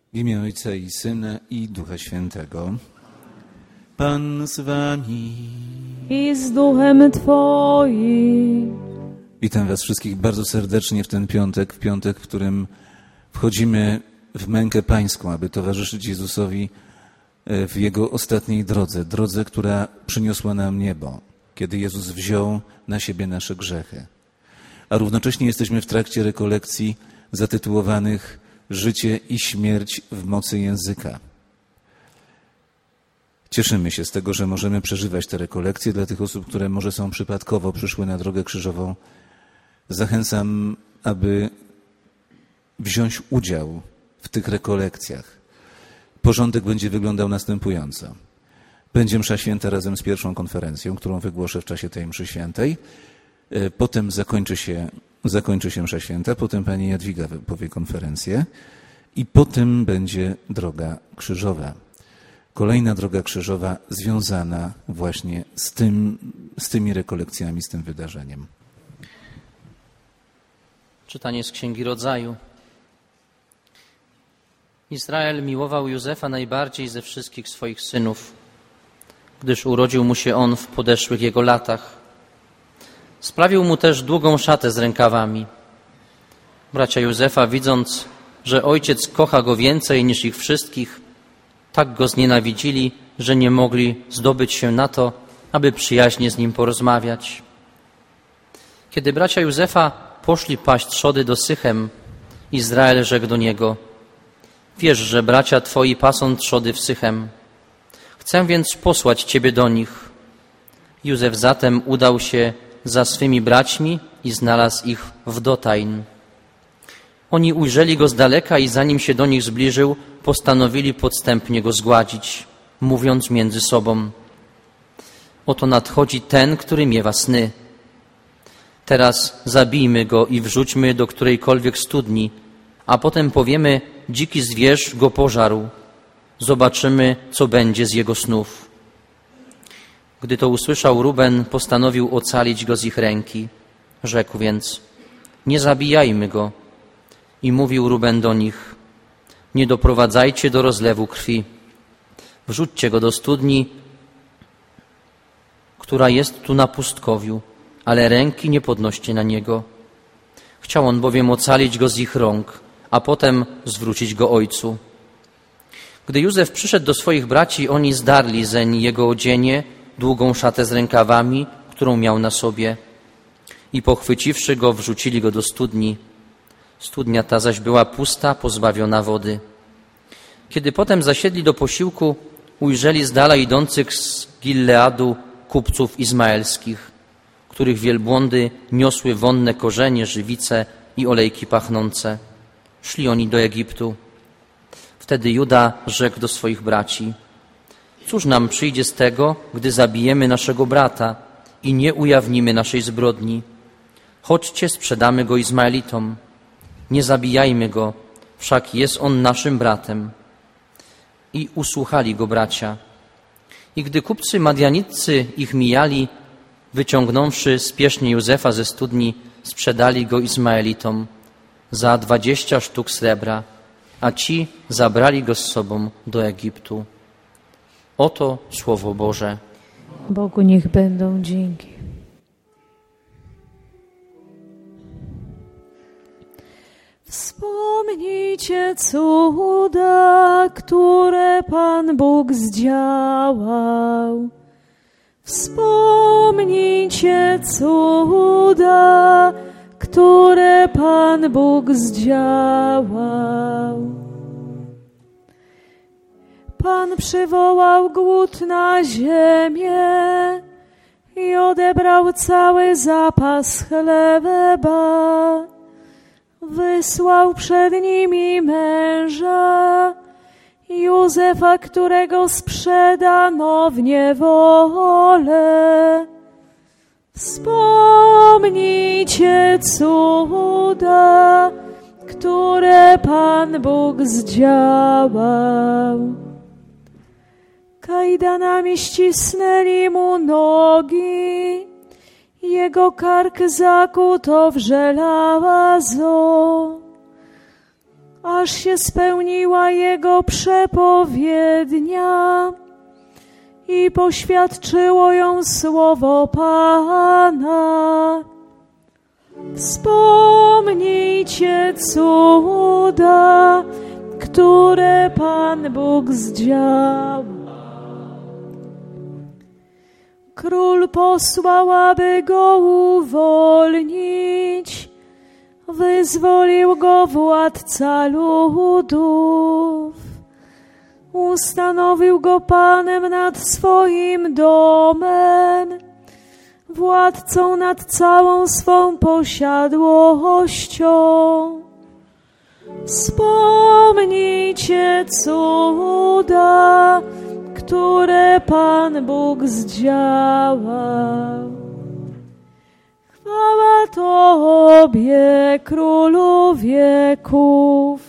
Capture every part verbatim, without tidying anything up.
W imię Ojca i Syna i Ducha Świętego. Pan z wami. I z duchem Twoim. Witam was wszystkich bardzo serdecznie w ten piątek, w piątek, w którym wchodzimy w mękę pańską, aby towarzyszyć Jezusowi w Jego ostatniej drodze, drodze, która przyniosła nam niebo, kiedy Jezus wziął na siebie nasze grzechy. A równocześnie jesteśmy w trakcie rekolekcji zatytułowanych Życie i śmierć w mocy języka. Cieszymy się z tego, że możemy przeżywać te rekolekcje. Dla tych osób, które może są przypadkowo przyszły na drogę krzyżową, zachęcam, aby wziąć udział w tych rekolekcjach. Porządek będzie wyglądał następująco. Będzie msza święta razem z pierwszą konferencją, którą wygłoszę w czasie tej mszy świętej. Potem zakończy się, zakończy się msza święta, potem pani Jadwiga powie konferencję i potem będzie droga krzyżowa. Kolejna droga krzyżowa związana właśnie z tym, z tymi rekolekcjami, z tym wydarzeniem. Czytanie z Księgi Rodzaju. Izrael miłował Józefa najbardziej ze wszystkich swoich synów, gdyż urodził mu się on w podeszłych jego latach. Sprawił mu też długą szatę z rękawami. Bracia Józefa, widząc, że ojciec kocha go więcej niż ich wszystkich, tak go znienawidzili, że nie mogli zdobyć się na to, aby przyjaźnie z nim porozmawiać. Kiedy bracia Józefa poszli paść trzody do Sychem, Izrael rzekł do niego: wiesz, że bracia twoi pasą trzody w Sychem. Chcę więc posłać ciebie do nich. Józef zatem udał się za swymi braćmi i znalazł ich w Dotajn. Oni ujrzeli go z daleka i zanim się do nich zbliżył, postanowili podstępnie go zgładzić, mówiąc między sobą: oto nadchodzi ten, który miewa sny. Teraz zabijmy go i wrzućmy do którejkolwiek studni, a potem powiemy: dziki zwierz go pożarł. Zobaczymy, co będzie z jego snów. Gdy to usłyszał Ruben, postanowił ocalić go z ich ręki. Rzekł więc: nie zabijajmy go. I mówił Ruben do nich: nie doprowadzajcie do rozlewu krwi. Wrzućcie go do studni, która jest tu na pustkowiu, ale ręki nie podnoście na niego. Chciał on bowiem ocalić go z ich rąk, a potem zwrócić go ojcu. Gdy Józef przyszedł do swoich braci, oni zdarli zeń jego odzienie, długą szatę z rękawami, którą miał na sobie, i pochwyciwszy go, wrzucili go do studni. Studnia ta zaś była pusta, pozbawiona wody. Kiedy potem zasiedli do posiłku, ujrzeli z dala idących z Gileadu kupców izmaelskich, których wielbłądy niosły wonne korzenie, żywice i olejki pachnące. Szli oni do Egiptu. Wtedy Juda rzekł do swoich braci: cóż nam przyjdzie z tego, gdy zabijemy naszego brata i nie ujawnimy naszej zbrodni? Chodźcie, sprzedamy go Izmaelitom. Nie zabijajmy go, wszak jest on naszym bratem. I usłuchali go bracia. I gdy kupcy madianitcy ich mijali, wyciągnąwszy spiesznie Józefa ze studni, sprzedali go Izmaelitom za dwadzieścia sztuk srebra, a ci zabrali go z sobą do Egiptu. Oto Słowo Boże. Bogu niech będą dzięki. Wspomnijcie cuda, które Pan Bóg zdziałał. Wspomnijcie cuda, które Pan Bóg zdziałał. Pan przywołał głód na ziemię i odebrał cały zapas chleba. Wysłał przed nimi męża, Józefa, którego sprzedano w niewolę. Wspomnijcie cuda, które Pan Bóg zdziałał. Kajdanami ścisnęli mu nogi, jego kark zakuto w żelazo. aż się spełniła jego przepowiednia i poświadczyło ją słowo Pana. Wspomnijcie cuda, które Pan Bóg zdziałał. Król posłał, aby go uwolnić. Wyzwolił go władca ludów. Ustanowił go panem nad swoim domem, władcą nad całą swą posiadłością. Wspomnijcie cuda, które Pan Bóg zdziałał. Chwała Tobie, Królu wieków.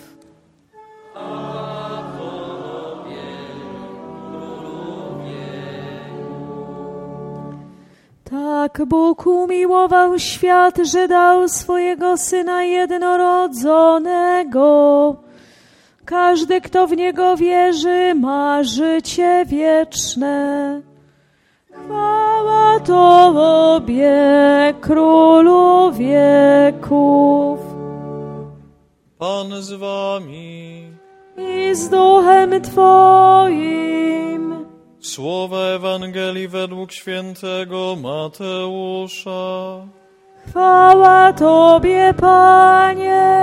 Tak Bóg umiłował świat, że dał swojego Syna jednorodzonego. Każdy, kto w Niego wierzy, ma życie wieczne. Chwała Tobie, Królu wieków. Pan z wami. I z duchem Twoim. Słowa Ewangelii według świętego Mateusza. Chwała Tobie, Panie.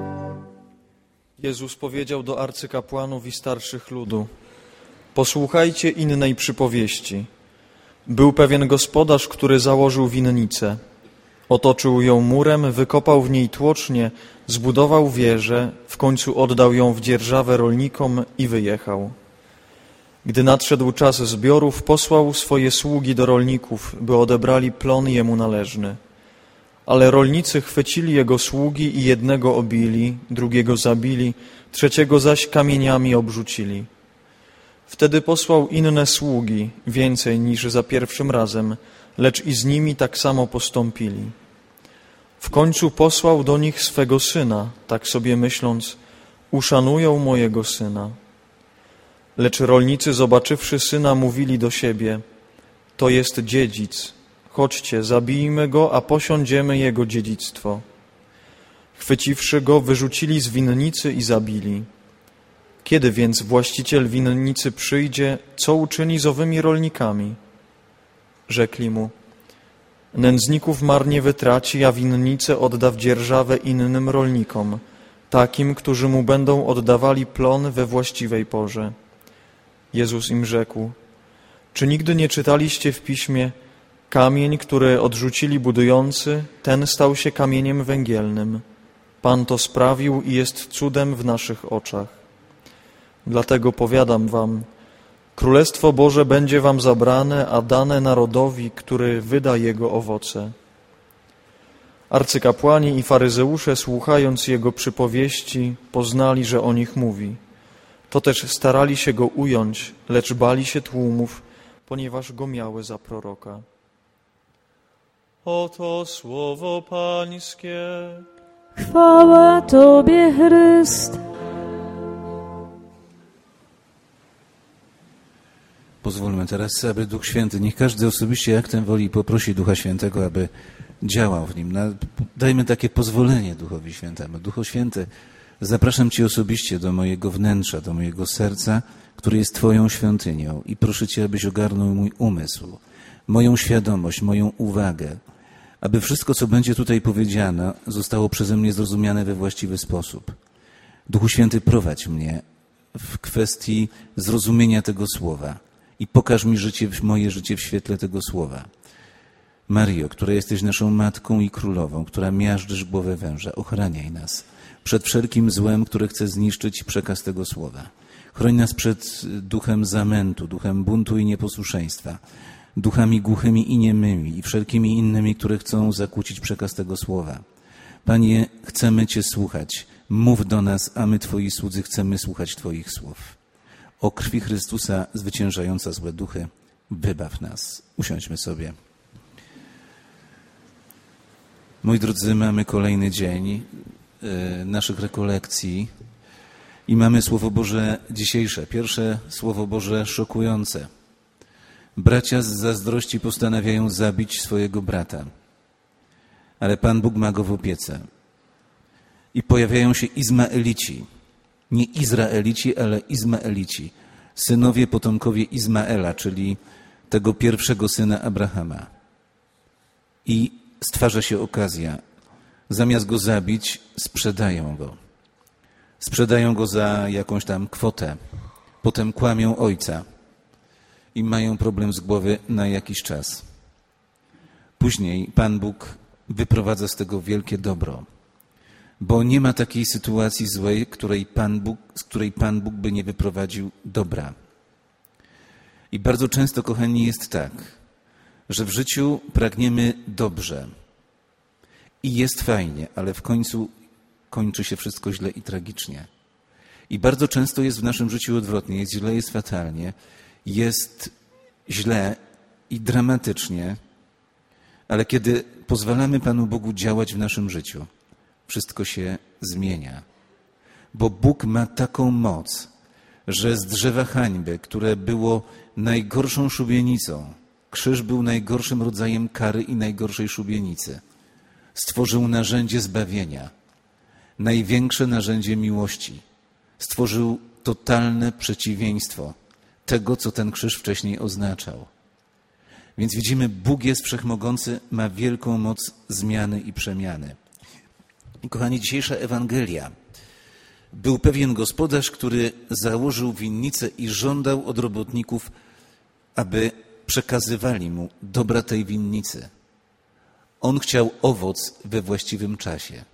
Jezus powiedział do arcykapłanów i starszych ludu: posłuchajcie innej przypowieści. Był pewien gospodarz, który założył winnicę. Otoczył ją murem, wykopał w niej tłocznię, zbudował wieżę, w końcu oddał ją w dzierżawę rolnikom i wyjechał. Gdy nadszedł czas zbiorów, posłał swoje sługi do rolników, by odebrali plon jemu należny. Ale rolnicy chwycili jego sługi i jednego obili, drugiego zabili, trzeciego zaś kamieniami obrzucili. Wtedy posłał inne sługi, więcej niż za pierwszym razem, lecz i z nimi tak samo postąpili. W końcu posłał do nich swego syna, tak sobie myśląc: uszanują mojego syna. Lecz rolnicy, zobaczywszy syna, mówili do siebie: to jest dziedzic, chodźcie, zabijmy go, a posiądziemy jego dziedzictwo. Chwyciwszy go, wyrzucili z winnicy i zabili. Kiedy więc właściciel winnicy przyjdzie, co uczyni z owymi rolnikami? Rzekli mu: nędzników marnie wytraci, a winnicę odda w dzierżawę innym rolnikom, takim, którzy mu będą oddawali plon we właściwej porze. Jezus im rzekł: czy nigdy nie czytaliście w Piśmie: kamień, który odrzucili budujący, ten stał się kamieniem węgielnym. Pan to sprawił i jest cudem w naszych oczach. Dlatego powiadam wam, Królestwo Boże będzie wam zabrane, a dane narodowi, który wyda jego owoce. Arcykapłani i faryzeusze, słuchając jego przypowieści, poznali, że o nich mówi. To też starali się go ująć, lecz bali się tłumów, ponieważ go miały za proroka. Oto słowo Pańskie. Chwała Tobie, Chryste. Pozwólmy teraz, aby Duch Święty, niech każdy osobiście aktem woli poprosi Ducha Świętego, aby działał w nim. Dajmy takie pozwolenie Duchowi Świętemu. Duchu Święty, zapraszam Cię osobiście do mojego wnętrza, do mojego serca, który jest Twoją świątynią, i proszę Cię, abyś ogarnął mój umysł, moją świadomość, moją uwagę, aby wszystko, co będzie tutaj powiedziane, zostało przeze mnie zrozumiane we właściwy sposób. Duchu Święty, prowadź mnie w kwestii zrozumienia tego słowa i pokaż mi życie, moje życie w świetle tego słowa. Maryjo, która jesteś naszą Matką i Królową, która miażdżysz głowę węża, ochraniaj nas przed wszelkim złem, które chce zniszczyć przekaz tego słowa. Chroń nas przed duchem zamętu, duchem buntu i nieposłuszeństwa, duchami głuchymi i niemymi i wszelkimi innymi, które chcą zakłócić przekaz tego słowa. Panie, chcemy Cię słuchać. Mów do nas, a my, Twoi słudzy, chcemy słuchać Twoich słów. O krwi Chrystusa zwyciężająca złe duchy, wybaw nas. Usiądźmy sobie. Moi drodzy, mamy kolejny dzień naszych rekolekcji I mamy Słowo Boże dzisiejsze, pierwsze Słowo Boże szokujące. Bracia z zazdrości postanawiają zabić swojego brata, ale Pan Bóg ma go w opiece. I pojawiają się Izmaelici, nie Izraelici, ale Izmaelici, synowie, potomkowie Izmaela, czyli tego pierwszego syna Abrahama. I stwarza się okazja, zamiast go zabić, sprzedają go. Sprzedają go za jakąś tam kwotę, potem kłamią ojca i mają problem z głowy na jakiś czas. Później Pan Bóg wyprowadza z tego wielkie dobro, bo nie ma takiej sytuacji złej, której Pan Bóg, z której Pan Bóg by nie wyprowadził dobra. I bardzo często, kochani, jest tak, że w życiu pragniemy dobrze i jest fajnie, ale w końcu kończy się wszystko źle i tragicznie. I bardzo często jest w naszym życiu odwrotnie. Jest źle, jest fatalnie, jest źle i dramatycznie, ale kiedy pozwalamy Panu Bogu działać w naszym życiu, wszystko się zmienia. Bo Bóg ma taką moc, że z drzewa hańby, które było najgorszą szubienicą, krzyż był najgorszym rodzajem kary i najgorszej szubienicy, stworzył narzędzie zbawienia, największe narzędzie miłości. Stworzył totalne przeciwieństwo tego, co ten krzyż wcześniej oznaczał. Więc widzimy, Bóg jest wszechmogący, ma wielką moc zmiany i przemiany. I kochani, dzisiejsza Ewangelia. Był pewien gospodarz, który założył winnicę i żądał od robotników, aby przekazywali mu dobra tej winnicy. On chciał owoc we właściwym czasie.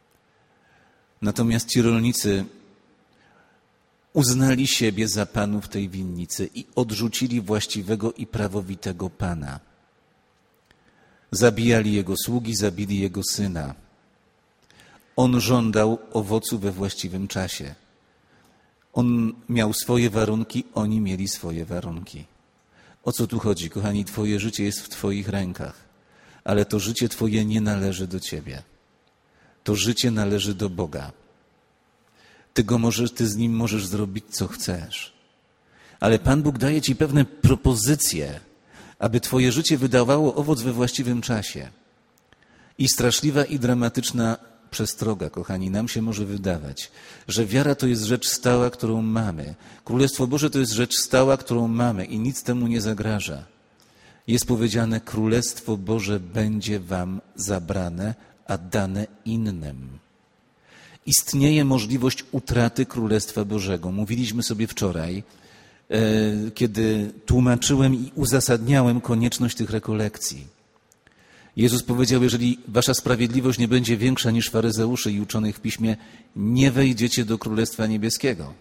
Natomiast ci rolnicy uznali siebie za panów tej winnicy i odrzucili właściwego i prawowitego Pana. Zabijali jego sługi, zabili jego syna. On żądał owocu we właściwym czasie. On miał swoje warunki, oni mieli swoje warunki. O co tu chodzi, kochani? Twoje życie jest w Twoich rękach, ale to życie Twoje nie należy do Ciebie. To życie należy do Boga. Ty, go możesz, ty z Nim możesz zrobić, co chcesz. Ale Pan Bóg daje Ci pewne propozycje, aby Twoje życie wydawało owoc we właściwym czasie. I straszliwa i dramatyczna przestroga, kochani, nam się może wydawać, że wiara to jest rzecz stała, którą mamy. Królestwo Boże to jest rzecz stała, którą mamy i nic temu nie zagraża. Jest powiedziane, Królestwo Boże będzie wam zabrane, a dane innym. Istnieje możliwość utraty Królestwa Bożego. Mówiliśmy sobie wczoraj, kiedy tłumaczyłem i uzasadniałem konieczność tych rekolekcji. Jezus powiedział, jeżeli wasza sprawiedliwość nie będzie większa niż faryzeuszy i uczonych w piśmie, nie wejdziecie do Królestwa Niebieskiego.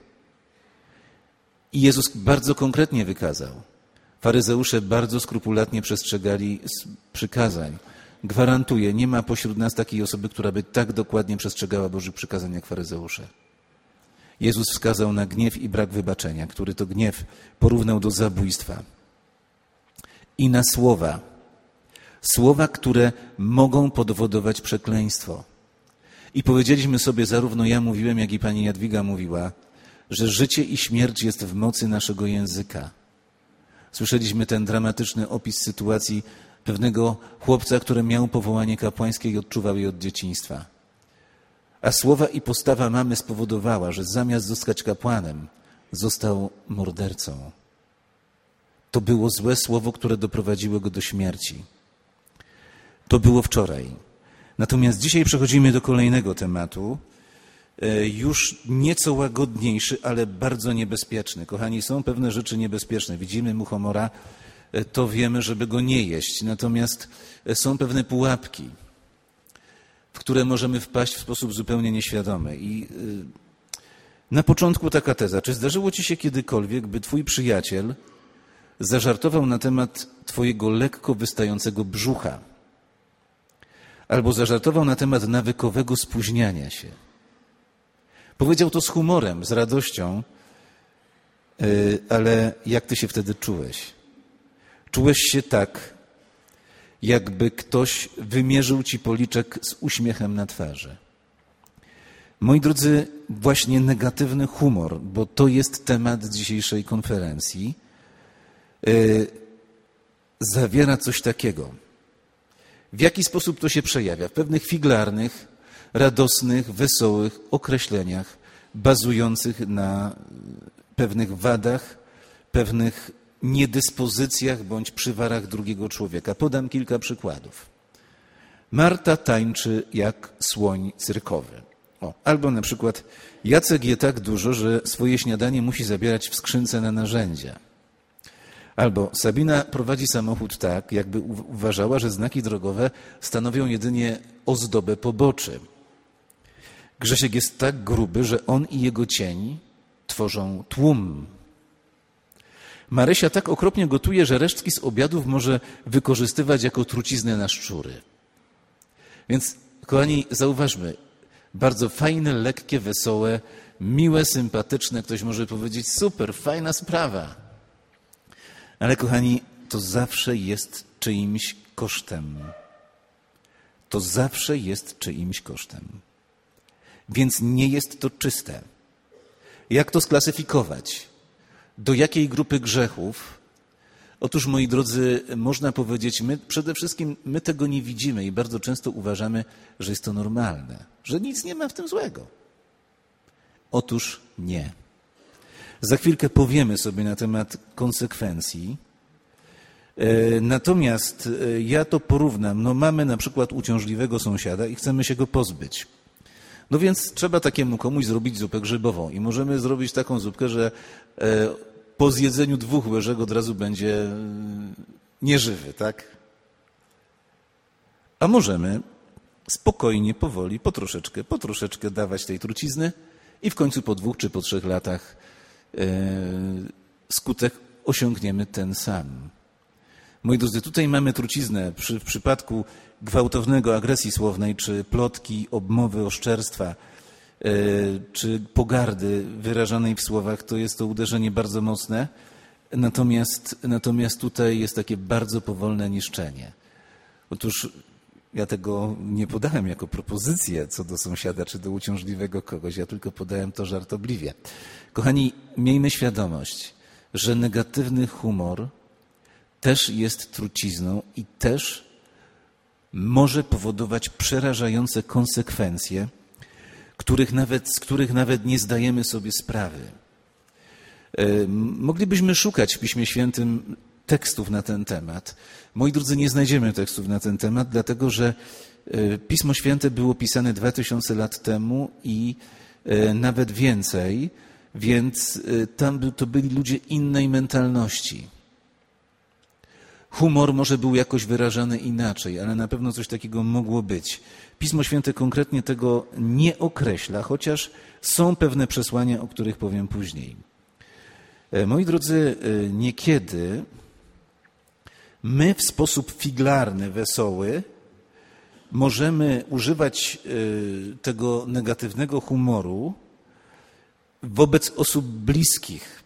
I Jezus bardzo konkretnie wykazał. Faryzeusze bardzo skrupulatnie przestrzegali przykazań. Gwarantuję, nie ma pośród nas takiej osoby, która by tak dokładnie przestrzegała Bożych przykazań jak faryzeusze. Jezus wskazał na gniew i brak wybaczenia, który to gniew porównał do zabójstwa. I na słowa. Słowa, które mogą powodować przekleństwo. I powiedzieliśmy sobie, zarówno ja mówiłem, jak i pani Jadwiga mówiła, że życie i śmierć jest w mocy naszego języka. Słyszeliśmy ten dramatyczny opis sytuacji pewnego chłopca, który miał powołanie kapłańskie i odczuwał je od dzieciństwa. A słowa i postawa mamy spowodowała, że zamiast zostać kapłanem, został mordercą. To było złe słowo, które doprowadziło go do śmierci. To było wczoraj. Natomiast dzisiaj przechodzimy do kolejnego tematu, już nieco łagodniejszy, ale bardzo niebezpieczny. Kochani, są pewne rzeczy niebezpieczne. Widzimy muchomora, to wiemy, żeby go nie jeść. Natomiast są pewne pułapki, w które możemy wpaść w sposób zupełnie nieświadomy. I na początku taka teza. Czy zdarzyło ci się kiedykolwiek, by twój przyjaciel zażartował na temat twojego lekko wystającego brzucha? Albo zażartował na temat nawykowego spóźniania się? Powiedział to z humorem, z radością, ale jak ty się wtedy czułeś? Czułeś się tak, jakby ktoś wymierzył ci policzek z uśmiechem na twarzy. Moi drodzy, właśnie negatywny humor, bo to jest temat dzisiejszej konferencji, yy, zawiera coś takiego. W jaki sposób to się przejawia? W pewnych figlarnych, radosnych, wesołych określeniach bazujących na pewnych wadach, pewnych niedyspozycjach bądź przywarach drugiego człowieka. Podam kilka przykładów. Marta tańczy jak słoń cyrkowy. O, albo na przykład Jacek je tak dużo, że swoje śniadanie musi zabierać w skrzynce na narzędzia. Albo Sabina prowadzi samochód tak, jakby uważała, że znaki drogowe stanowią jedynie ozdobę poboczy. Grzesiek jest tak gruby, że on i jego cień tworzą tłum. Marysia tak okropnie gotuje, że resztki z obiadów może wykorzystywać jako truciznę na szczury. Więc, kochani, zauważmy, bardzo fajne, lekkie, wesołe, miłe, sympatyczne. Ktoś może powiedzieć, super, fajna sprawa. Ale, kochani, to zawsze jest czyimś kosztem. To zawsze jest czyimś kosztem. Więc nie jest to czyste. Jak to sklasyfikować? Do jakiej grupy grzechów? Otóż, moi drodzy, można powiedzieć, my przede wszystkim my tego nie widzimy i bardzo często uważamy, że jest to normalne, że nic nie ma w tym złego. Otóż nie. Za chwilkę powiemy sobie na temat konsekwencji. Natomiast ja to porównam. No mamy na przykład uciążliwego sąsiada i chcemy się go pozbyć. No więc trzeba takiemu komuś zrobić zupę grzybową i możemy zrobić taką zupkę, że po zjedzeniu dwóch łyżek od razu będzie nieżywy, tak? A możemy spokojnie, powoli, po troszeczkę, po troszeczkę dawać tej trucizny i w końcu po dwóch czy po trzech latach skutek osiągniemy ten sam. Moi drodzy, tutaj mamy truciznę przy, w przypadku gwałtownego agresji słownej, czy plotki, obmowy, oszczerstwa, yy, czy pogardy wyrażanej w słowach, to jest to uderzenie bardzo mocne. Natomiast, natomiast tutaj jest takie bardzo powolne niszczenie. Otóż ja tego nie podałem jako propozycję co do sąsiada, czy do uciążliwego kogoś, ja tylko podałem to żartobliwie. Kochani, miejmy świadomość, że negatywny humor też jest trucizną i też może powodować przerażające konsekwencje, których nawet, z których nawet nie zdajemy sobie sprawy. Moglibyśmy szukać w Piśmie Świętym tekstów na ten temat. Moi drodzy, nie znajdziemy tekstów na ten temat, dlatego że Pismo Święte było pisane dwa tysiące lat temu i nawet więcej, więc tam to byli ludzie innej mentalności. Humor może był jakoś wyrażany inaczej, ale na pewno coś takiego mogło być. Pismo Święte konkretnie tego nie określa, chociaż są pewne przesłania, o których powiem później. Moi drodzy, niekiedy my w sposób figlarny, wesoły możemy używać tego negatywnego humoru wobec osób bliskich,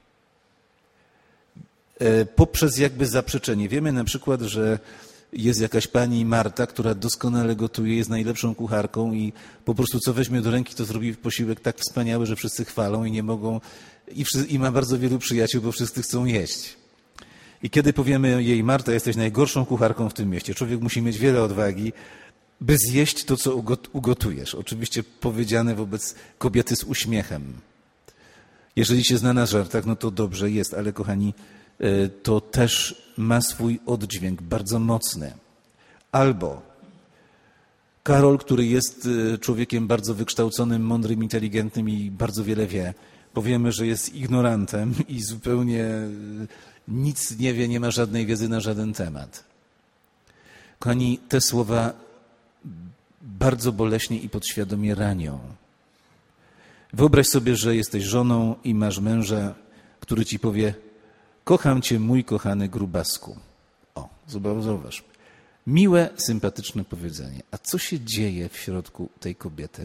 poprzez jakby zaprzeczenie. Wiemy na przykład, że jest jakaś pani Marta, która doskonale gotuje, jest najlepszą kucharką i po prostu co weźmie do ręki, to zrobi posiłek tak wspaniały, że wszyscy chwalą i nie mogą, i, i ma bardzo wielu przyjaciół, bo wszyscy chcą jeść. I kiedy powiemy jej, Marta, jesteś najgorszą kucharką w tym mieście, człowiek musi mieć wiele odwagi, by zjeść to, co ugotujesz. Oczywiście powiedziane wobec kobiety z uśmiechem. Jeżeli się zna na żartach, no to dobrze jest, ale kochani, to też ma swój oddźwięk bardzo mocny. Albo Karol, który jest człowiekiem bardzo wykształconym, mądrym, inteligentnym i bardzo wiele wie, powiemy, że jest ignorantem i zupełnie nic nie wie, nie ma żadnej wiedzy na żaden temat. Kochani, te słowa bardzo boleśnie i podświadomie ranią. Wyobraź sobie, że jesteś żoną i masz męża, który ci powie: kocham cię, mój kochany grubasku. O, zauważ. Miłe, sympatyczne powiedzenie. A co się dzieje w środku tej kobiety?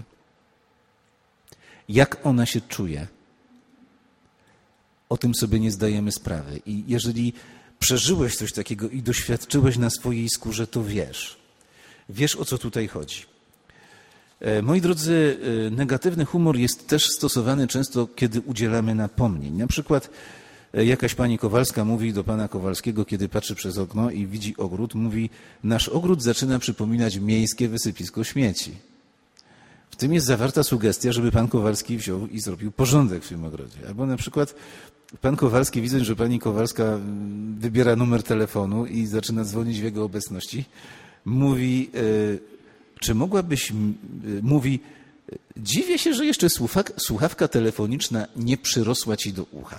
Jak ona się czuje? O tym sobie nie zdajemy sprawy. I jeżeli przeżyłeś coś takiego i doświadczyłeś na swojej skórze, to wiesz. Wiesz, o co tutaj chodzi. Moi drodzy, negatywny humor jest też stosowany często, kiedy udzielamy napomnień. Na przykład jakaś pani Kowalska mówi do pana Kowalskiego, kiedy patrzy przez okno i widzi ogród, mówi: nasz ogród zaczyna przypominać miejskie wysypisko śmieci. W tym jest zawarta sugestia, żeby pan Kowalski wziął i zrobił porządek w tym ogrodzie. Albo na przykład pan Kowalski, widząc, że pani Kowalska wybiera numer telefonu i zaczyna dzwonić w jego obecności, mówi: czy mogłabyś, mówi, dziwię się, że jeszcze słuchawka telefoniczna nie przyrosła ci do ucha.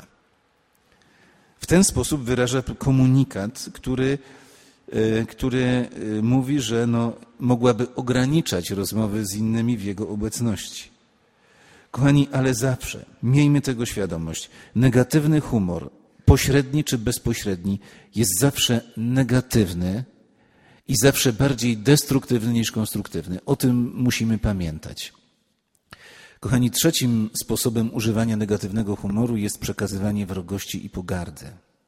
W ten sposób wyraża komunikat, który, który mówi, że no, mogłaby ograniczać rozmowy z innymi w jego obecności. Kochani, ale zawsze miejmy tego świadomość. Negatywny humor, pośredni czy bezpośredni, jest zawsze negatywny i zawsze bardziej destruktywny niż konstruktywny. O tym musimy pamiętać. Kochani, trzecim sposobem używania negatywnego humoru jest przekazywanie wrogości i pogardy.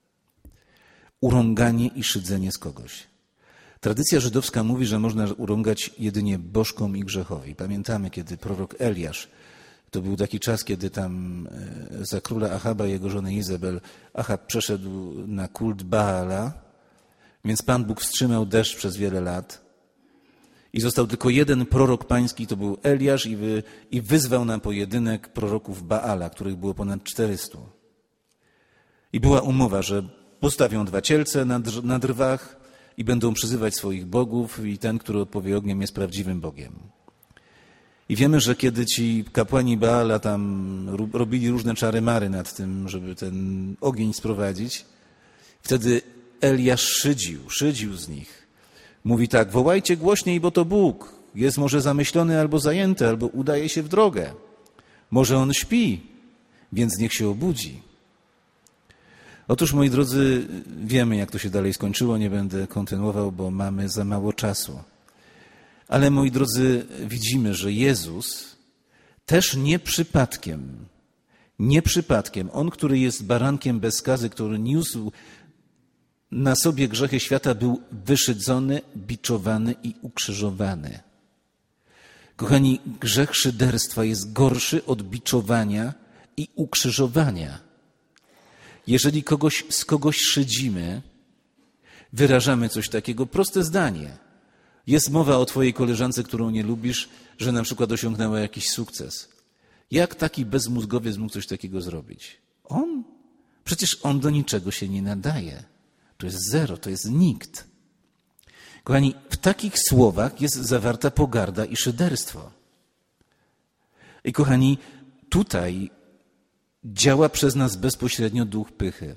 Urąganie i szydzenie z kogoś. Tradycja żydowska mówi, że można urągać jedynie bożkom i grzechowi. Pamiętamy, kiedy prorok Eliasz, to był taki czas, kiedy tam za króla Achaba i jego żony Izabel, Achab przeszedł na kult Baala, więc Pan Bóg wstrzymał deszcz przez wiele lat i został tylko jeden prorok pański, to był Eliasz, i, wy, i wyzwał na pojedynek proroków Baala, których było ponad czterystu. I była umowa, że postawią dwa cielce na, dr- na drwach i będą przyzywać swoich bogów i ten, który odpowie ogniem, jest prawdziwym Bogiem. I wiemy, że kiedy ci kapłani Baala tam robili różne czary-mary nad tym, żeby ten ogień sprowadzić, wtedy Eliasz szydził, szydził z nich. Mówi tak: wołajcie głośniej, bo to Bóg. Jest może zamyślony albo zajęty, albo udaje się w drogę. Może on śpi, więc niech się obudzi. Otóż, moi drodzy, wiemy, jak to się dalej skończyło. Nie będę kontynuował, bo mamy za mało czasu. Ale, moi drodzy, widzimy, że Jezus też nie przypadkiem, nie przypadkiem, On, który jest barankiem bez skazy, który niósł na sobie grzechy świata, był wyszydzony, biczowany i ukrzyżowany. Kochani, grzech szyderstwa jest gorszy od biczowania i ukrzyżowania. Jeżeli kogoś, z kogoś szydzimy, wyrażamy coś takiego, proste zdanie. Jest mowa o twojej koleżance, którą nie lubisz, że na przykład osiągnęła jakiś sukces. Jak taki bezmózgowiec mógł coś takiego zrobić? On? Przecież on do niczego się nie nadaje. To jest zero, to jest nikt. Kochani, w takich słowach jest zawarta pogarda i szyderstwo. I kochani, tutaj działa przez nas bezpośrednio duch pychy.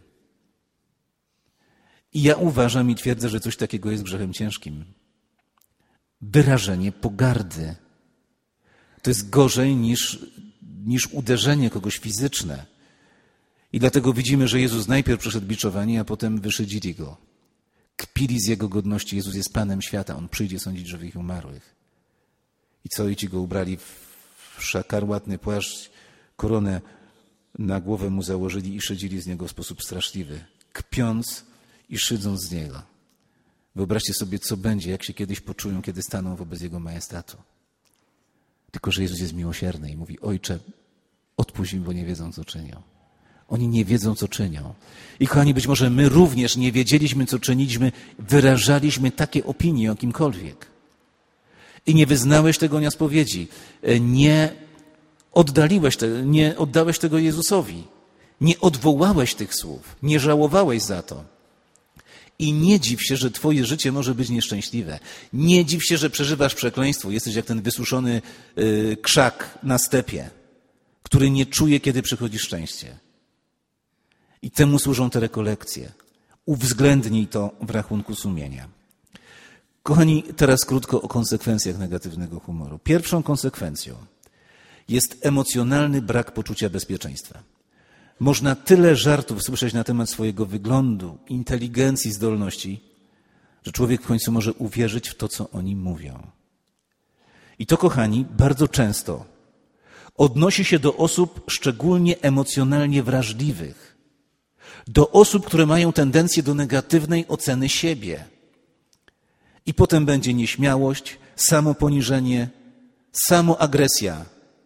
I ja uważam i twierdzę, że coś takiego jest grzechem ciężkim. Wyrażenie pogardy. To jest gorzej niż, niż uderzenie kogoś fizyczne. I dlatego widzimy, że Jezus najpierw przeszedł biczowanie, a potem wyszydzili Go. Kpili z Jego godności. Jezus jest Panem świata. On przyjdzie sądzić żywych i umarłych. I co? I ci Go ubrali w szkarłatny płaszcz, koronę na głowę Mu założyli i szydzili z Niego w sposób straszliwy. Kpiąc i szydząc z Niego. Wyobraźcie sobie, co będzie, jak się kiedyś poczują, kiedy staną wobec Jego majestatu. Tylko że Jezus jest miłosierny i mówi: Ojcze, odpuść im, bo nie wiedzą, co czynią. Oni nie wiedzą, co czynią. I kochani, być może my również nie wiedzieliśmy, co czyniliśmy, wyrażaliśmy takie opinie o kimkolwiek. I nie wyznałeś tego na spowiedzi. Nie oddaliłeś te, nie oddałeś tego Jezusowi. Nie odwołałeś tych słów. Nie żałowałeś za to. I nie dziw się, że twoje życie może być nieszczęśliwe. Nie dziw się, że przeżywasz przekleństwo. Jesteś jak ten wysuszony y, krzak na stepie, który nie czuje, kiedy przychodzi szczęście. I temu służą te rekolekcje. Uwzględnij to w rachunku sumienia. Kochani, teraz krótko o konsekwencjach negatywnego humoru. Pierwszą konsekwencją jest emocjonalny brak poczucia bezpieczeństwa. Można tyle żartów słyszeć na temat swojego wyglądu, inteligencji, zdolności, że człowiek w końcu może uwierzyć w to, co oni mówią. I to, kochani, bardzo często odnosi się do osób szczególnie emocjonalnie wrażliwych, do osób, które mają tendencję do negatywnej oceny siebie. I potem będzie nieśmiałość, samoponiżenie, samoagresja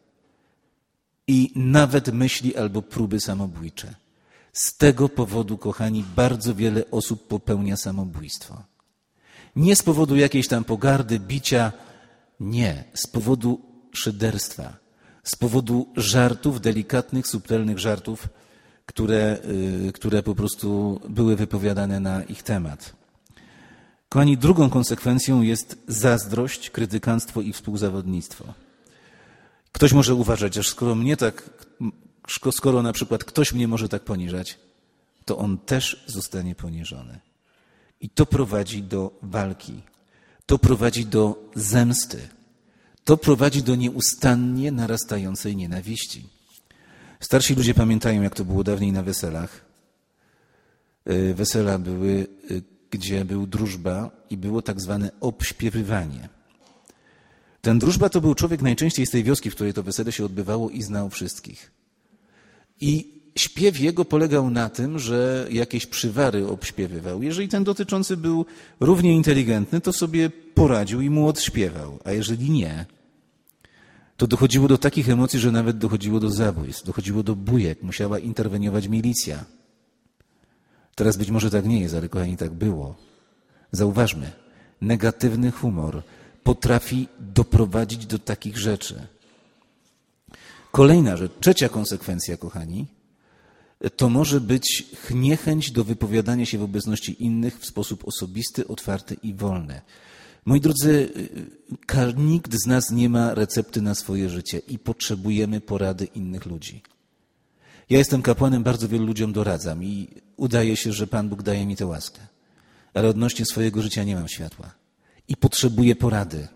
i nawet myśli albo próby samobójcze. Z tego powodu, kochani, bardzo wiele osób popełnia samobójstwo. Nie z powodu jakiejś tam pogardy, bicia, nie, z powodu szyderstwa, z powodu żartów, delikatnych, subtelnych żartów, które, które po prostu były wypowiadane na ich temat. Kochani, drugą konsekwencją jest zazdrość, krytykanstwo i współzawodnictwo. Ktoś może uważać, że skoro mnie tak, skoro na przykład ktoś mnie może tak poniżać, to on też zostanie poniżony. I to prowadzi do walki, to prowadzi do zemsty, to prowadzi do nieustannie narastającej nienawiści. Starsi ludzie pamiętają, jak to było dawniej na weselach. Wesela były, gdzie był drużba i było tak zwane obśpiewywanie. Ten drużba to był człowiek najczęściej z tej wioski, w której to wesele się odbywało i znał wszystkich. I śpiew jego polegał na tym, że jakieś przywary obśpiewywał. Jeżeli ten dotyczący był równie inteligentny, to sobie poradził i mu odśpiewał. A jeżeli nie, to dochodziło do takich emocji, że nawet dochodziło do zabójstw, dochodziło do bujek, musiała interweniować milicja. Teraz być może tak nie jest, ale kochani, tak było. Zauważmy, negatywny humor potrafi doprowadzić do takich rzeczy. Kolejna rzecz, trzecia konsekwencja, kochani, to może być niechęć do wypowiadania się w obecności innych w sposób osobisty, otwarty i wolny. Moi drodzy, nikt z nas nie ma recepty na swoje życie i potrzebujemy porady innych ludzi. Ja jestem kapłanem, bardzo wielu ludziom doradzam i udaje się, że Pan Bóg daje mi tę łaskę. Ale odnośnie swojego życia nie mam światła i potrzebuję porady.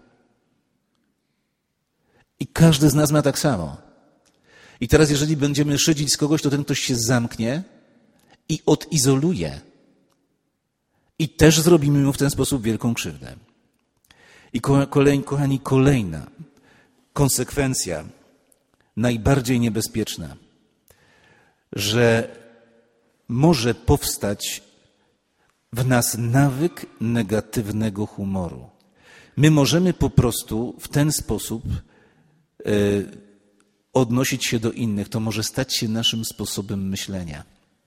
I każdy z nas ma tak samo. I teraz, jeżeli będziemy szydzić z kogoś, to ten ktoś się zamknie i odizoluje. I też zrobimy mu w ten sposób wielką krzywdę. I kolej, kochani, kolejna konsekwencja, najbardziej niebezpieczna, że może powstać w nas nawyk negatywnego humoru. My możemy po prostu w ten sposób y, odnosić się do innych. To może stać się naszym sposobem myślenia.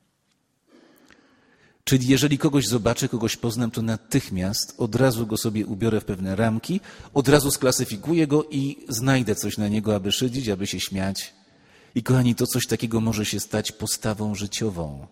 Czyli jeżeli kogoś zobaczę, kogoś poznam, to natychmiast od razu go sobie ubiorę w pewne ramki, od razu sklasyfikuję go i znajdę coś na niego, aby szydzić, aby się śmiać. I kochani, to coś takiego może się stać postawą życiową.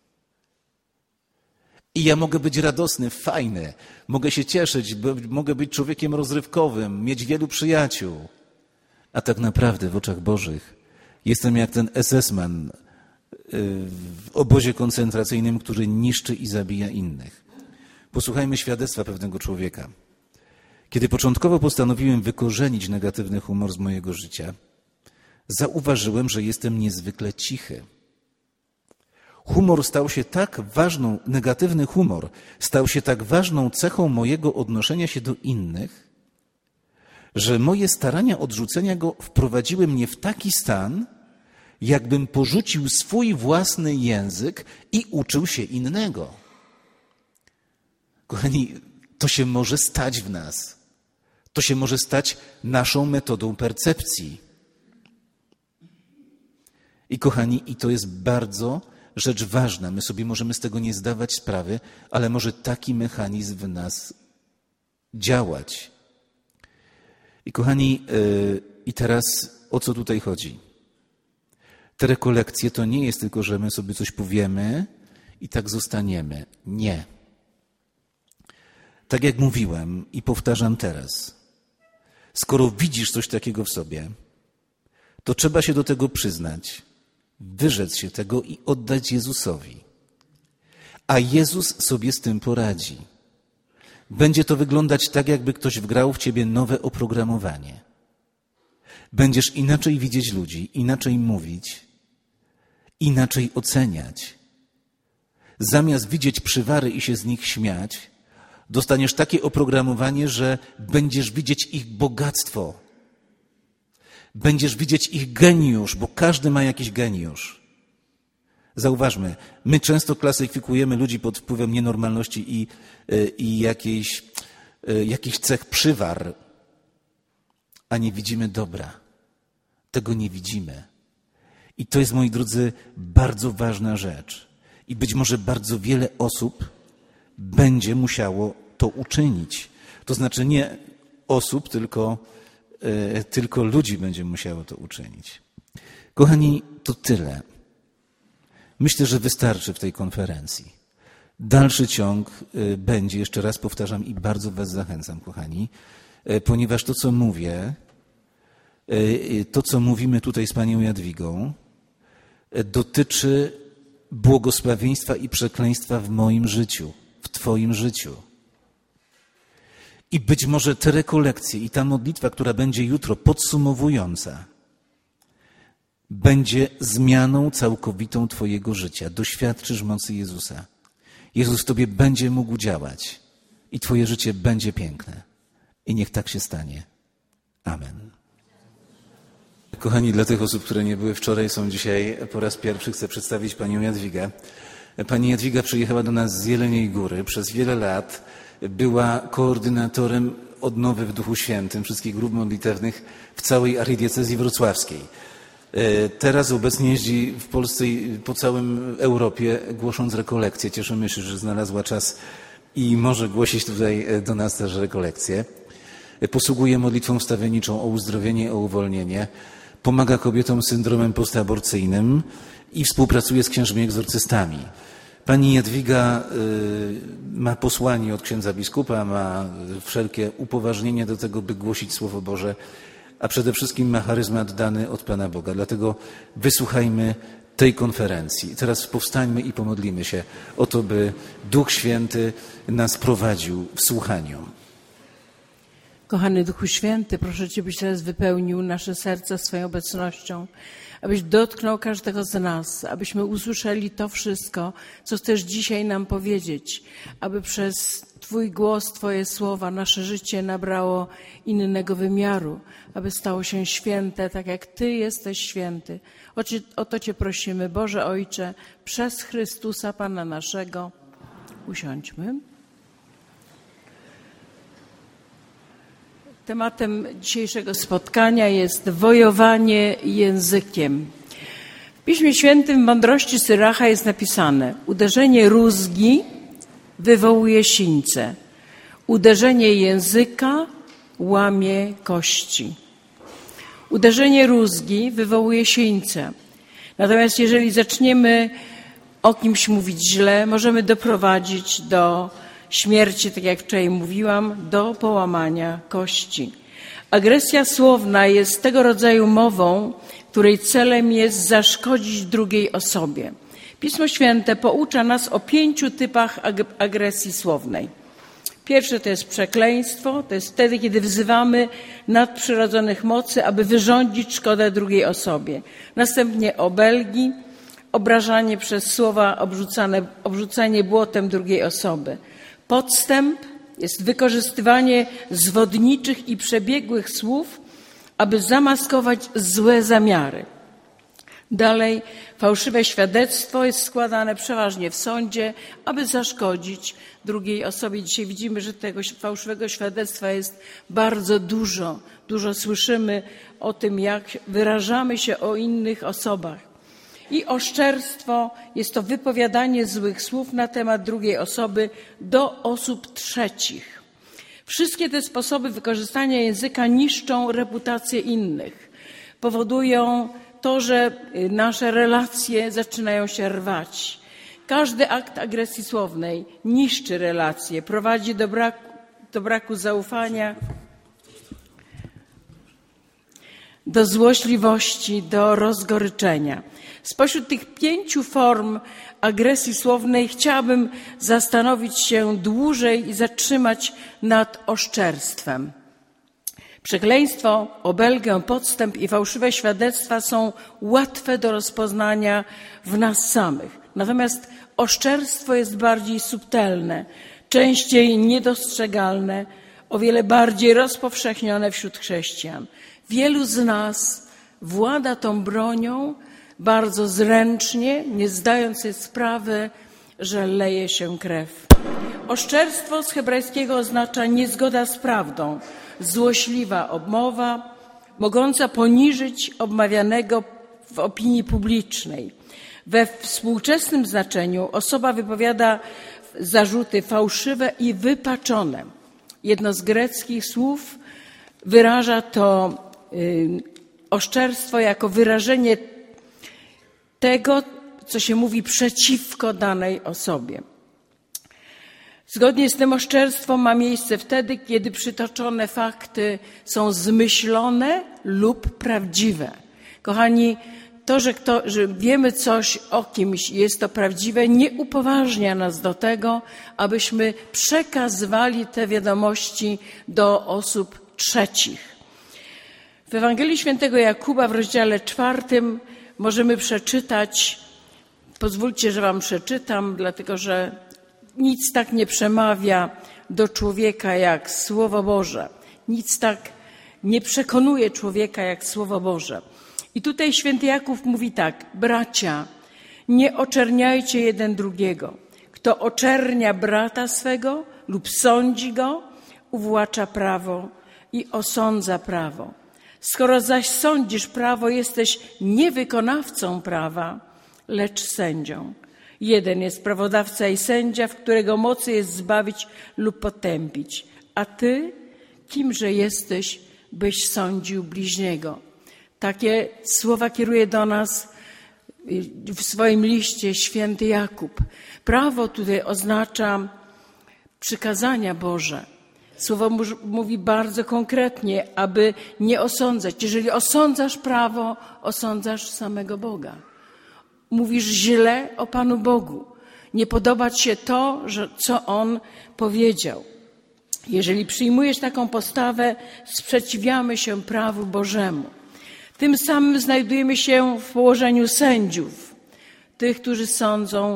I ja mogę być radosny, fajny, mogę się cieszyć, mogę być człowiekiem rozrywkowym, mieć wielu przyjaciół. A tak naprawdę w oczach Bożych jestem jak ten es es man w obozie koncentracyjnym, który niszczy i zabija innych. Posłuchajmy świadectwa pewnego człowieka. Kiedy początkowo postanowiłem wykorzenić negatywny humor z mojego życia, zauważyłem, że jestem niezwykle cichy. Humor stał się tak ważną, negatywny humor stał się tak ważną cechą mojego odnoszenia się do innych, że moje starania odrzucenia go wprowadziły mnie w taki stan, jakbym porzucił swój własny język i uczył się innego. Kochani, to się może stać w nas. To się może stać naszą metodą percepcji. I kochani, i to jest bardzo rzecz ważna. My sobie możemy z tego nie zdawać sprawy, ale może taki mechanizm w nas działać. I kochani, yy, i teraz o co tutaj chodzi? Te rekolekcje to nie jest tylko, że my sobie coś powiemy i tak zostaniemy. Nie. Tak jak mówiłem i powtarzam teraz, skoro widzisz coś takiego w sobie, to trzeba się do tego przyznać, wyrzec się tego i oddać Jezusowi. A Jezus sobie z tym poradzi. Będzie to wyglądać tak, jakby ktoś wgrał w ciebie nowe oprogramowanie. Będziesz inaczej widzieć ludzi, inaczej mówić, inaczej oceniać. Zamiast widzieć przywary i się z nich śmiać, dostaniesz takie oprogramowanie, że będziesz widzieć ich bogactwo. Będziesz widzieć ich geniusz, bo każdy ma jakiś geniusz. Zauważmy, my często klasyfikujemy ludzi pod wpływem nienormalności i, i jakiejś, jakichś cech przywar. a nie widzimy dobra. Tego nie widzimy. I to jest, moi drodzy, bardzo ważna rzecz. I być może bardzo wiele osób będzie musiało to uczynić. To znaczy nie osób, tylko, e, tylko ludzi będzie musiało to uczynić. Kochani, to tyle. Myślę, że wystarczy w tej konferencji. Dalszy ciąg e, będzie, jeszcze raz powtarzam i bardzo was zachęcam, kochani, e, ponieważ to, co mówię, e, to, co mówimy tutaj z panią Jadwigą, e, dotyczy błogosławieństwa i przekleństwa w moim życiu, w twoim życiu. I być może te rekolekcje i ta modlitwa, która będzie jutro podsumowująca, będzie zmianą całkowitą twojego życia. Doświadczysz mocy Jezusa. Jezus w tobie będzie mógł działać i twoje życie będzie piękne. I niech tak się stanie. Amen. Kochani, dla tych osób, które nie były wczoraj, są dzisiaj po raz pierwszy, chcę przedstawić panią Jadwigę. Pani Jadwiga przyjechała do nas z Jeleniej Góry. Przez wiele lat była koordynatorem odnowy w Duchu Świętym wszystkich grup modlitewnych w całej archidiecezji wrocławskiej. Teraz obecnie jeździ w Polsce i po całym Europie, głosząc rekolekcje. Cieszymy się, że znalazła czas i może głosić tutaj do nas też rekolekcje. Posługuje modlitwą wstawienniczą o uzdrowienie, o uwolnienie. Pomaga kobietom z syndromem postaborcyjnym i współpracuje z księżmi egzorcystami. Pani Jadwiga y, ma posłanie od księdza biskupa, ma wszelkie upoważnienie do tego, by głosić Słowo Boże, a przede wszystkim ma charyzmat dany od Pana Boga. Dlatego wysłuchajmy tej konferencji. Teraz powstańmy i pomodlimy się o to, by Duch Święty nas prowadził w słuchaniu. Kochany Duchu Święty, proszę Cię, byś teraz wypełnił nasze serca swoją obecnością, abyś dotknął każdego z nas, abyśmy usłyszeli to wszystko, co chcesz dzisiaj nam powiedzieć, aby przez Twój głos, Twoje słowa nasze życie nabrało innego wymiaru, aby stało się święte, tak jak Ty jesteś święty. O, Cię, o to Cię prosimy, Boże Ojcze, przez Chrystusa Pana naszego. Usiądźmy. Tematem dzisiejszego spotkania jest wojowanie językiem. W Piśmie Świętym w Mądrości Syracha jest napisane: uderzenie rózgi wywołuje sińce, uderzenie języka łamie kości. Uderzenie rózgi wywołuje sińce. Natomiast jeżeli zaczniemy o kimś mówić źle, możemy doprowadzić do śmierci, tak jak wczoraj mówiłam, do połamania kości. Agresja słowna jest tego rodzaju mową, której celem jest zaszkodzić drugiej osobie. Pismo Święte poucza nas o pięciu typach agresji słownej. Pierwsze to jest przekleństwo, to jest wtedy, kiedy wzywamy nadprzyrodzonych mocy, aby wyrządzić szkodę drugiej osobie. Następnie obelgi, obrażanie przez słowa obrzucane, obrzucanie błotem drugiej osoby. Podstęp jest wykorzystywanie zwodniczych i przebiegłych słów, aby zamaskować złe zamiary. Dalej, fałszywe świadectwo jest składane przeważnie w sądzie, aby zaszkodzić drugiej osobie. Dzisiaj widzimy, że tego fałszywego świadectwa jest bardzo dużo. Dużo słyszymy o tym, jak wyrażamy się o innych osobach. I oszczerstwo jest to wypowiadanie złych słów na temat drugiej osoby do osób trzecich. Wszystkie te sposoby wykorzystania języka niszczą reputację innych. Powodują to, że nasze relacje zaczynają się rwać. Każdy akt agresji słownej niszczy relacje, prowadzi do braku, do braku zaufania, do złośliwości, do rozgoryczenia. Spośród tych pięciu form agresji słownej chciałabym zastanowić się dłużej i zatrzymać nad oszczerstwem. Przekleństwo, obelgę, podstęp i fałszywe świadectwa są łatwe do rozpoznania w nas samych. Natomiast oszczerstwo jest bardziej subtelne, częściej niedostrzegalne, o wiele bardziej rozpowszechnione wśród chrześcijan. Wielu z nas włada tą bronią bardzo zręcznie, nie zdając sobie sprawy, że leje się krew. Oszczerstwo z hebrajskiego oznacza niezgoda z prawdą, złośliwa obmowa, mogąca poniżyć obmawianego w opinii publicznej. We współczesnym znaczeniu osoba wypowiada zarzuty fałszywe i wypaczone. Jedno z greckich słów wyraża to y, oszczerstwo jako wyrażenie tego, co się mówi przeciwko danej osobie. Zgodnie z tym oszczerstwo ma miejsce wtedy, kiedy przytoczone fakty są zmyślone lub prawdziwe. Kochani, to, że, kto, że wiemy coś o kimś i jest to prawdziwe, nie upoważnia nas do tego, abyśmy przekazywali te wiadomości do osób trzecich. W Ewangelii Świętego Jakuba w rozdziale czwartym możemy przeczytać, pozwólcie, że wam przeczytam, dlatego że nic tak nie przemawia do człowieka jak Słowo Boże. Nic tak nie przekonuje człowieka jak Słowo Boże. I tutaj święty Jakub mówi tak: bracia, nie oczerniajcie jeden drugiego. Kto oczernia brata swego lub sądzi go, uwłacza prawo i osądza prawo. Skoro zaś sądzisz prawo, jesteś nie wykonawcą prawa, lecz sędzią. Jeden jest prawodawca i sędzia, w którego mocy jest zbawić lub potępić. A ty, kimże jesteś, byś sądził bliźniego? Takie słowa kieruje do nas w swoim liście święty Jakub. Prawo tutaj oznacza przykazania Boże. Słowo mówi bardzo konkretnie, aby nie osądzać. Jeżeli osądzasz prawo, osądzasz samego Boga. Mówisz źle o Panu Bogu. Nie podoba ci się to, że, co On powiedział. Jeżeli przyjmujesz taką postawę, sprzeciwiamy się prawu Bożemu. Tym samym znajdujemy się w położeniu sędziów. Tych, którzy sądzą,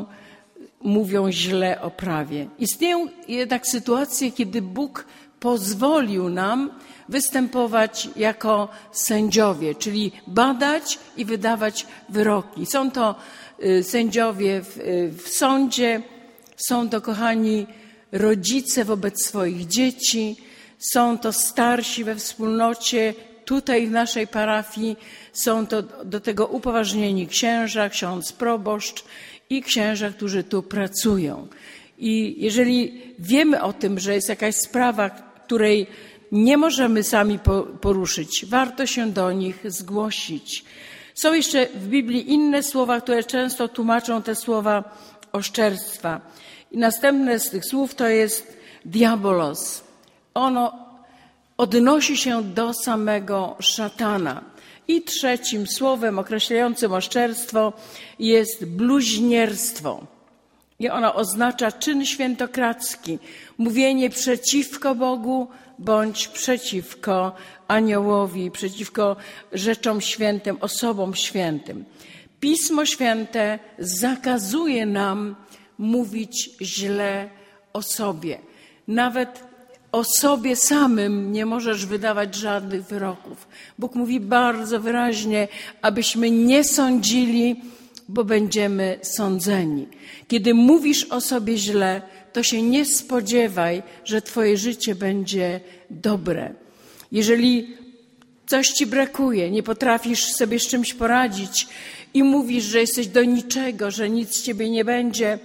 mówią źle o prawie. Istnieją jednak sytuacje, kiedy Bóg pozwolił nam występować jako sędziowie, czyli badać i wydawać wyroki. Są to sędziowie w, w sądzie, są to, kochani, rodzice wobec swoich dzieci, są to starsi we wspólnocie. Tutaj w naszej parafii są to do tego upoważnieni księża, ksiądz proboszcz i księża, którzy tu pracują. I jeżeli wiemy o tym, że jest jakaś sprawa, której nie możemy sami poruszyć, warto się do nich zgłosić. Są jeszcze w Biblii inne słowa, które często tłumaczą te słowa oszczerstwa. I następne z tych słów to jest diabolos. Ono odnosi się do samego szatana. I trzecim słowem określającym oszczerstwo jest bluźnierstwo. I ono oznacza czyn świętokradzki, mówienie przeciwko Bogu bądź przeciwko aniołowi, przeciwko rzeczom świętym, osobom świętym. Pismo Święte zakazuje nam mówić źle o sobie. Nawet o sobie samym nie możesz wydawać żadnych wyroków. Bóg mówi bardzo wyraźnie, abyśmy nie sądzili, bo będziemy sądzeni. Kiedy mówisz o sobie źle, to się nie spodziewaj, że twoje życie będzie dobre. Jeżeli coś ci brakuje, nie potrafisz sobie z czymś poradzić i mówisz, że jesteś do niczego, że nic z ciebie nie będzie,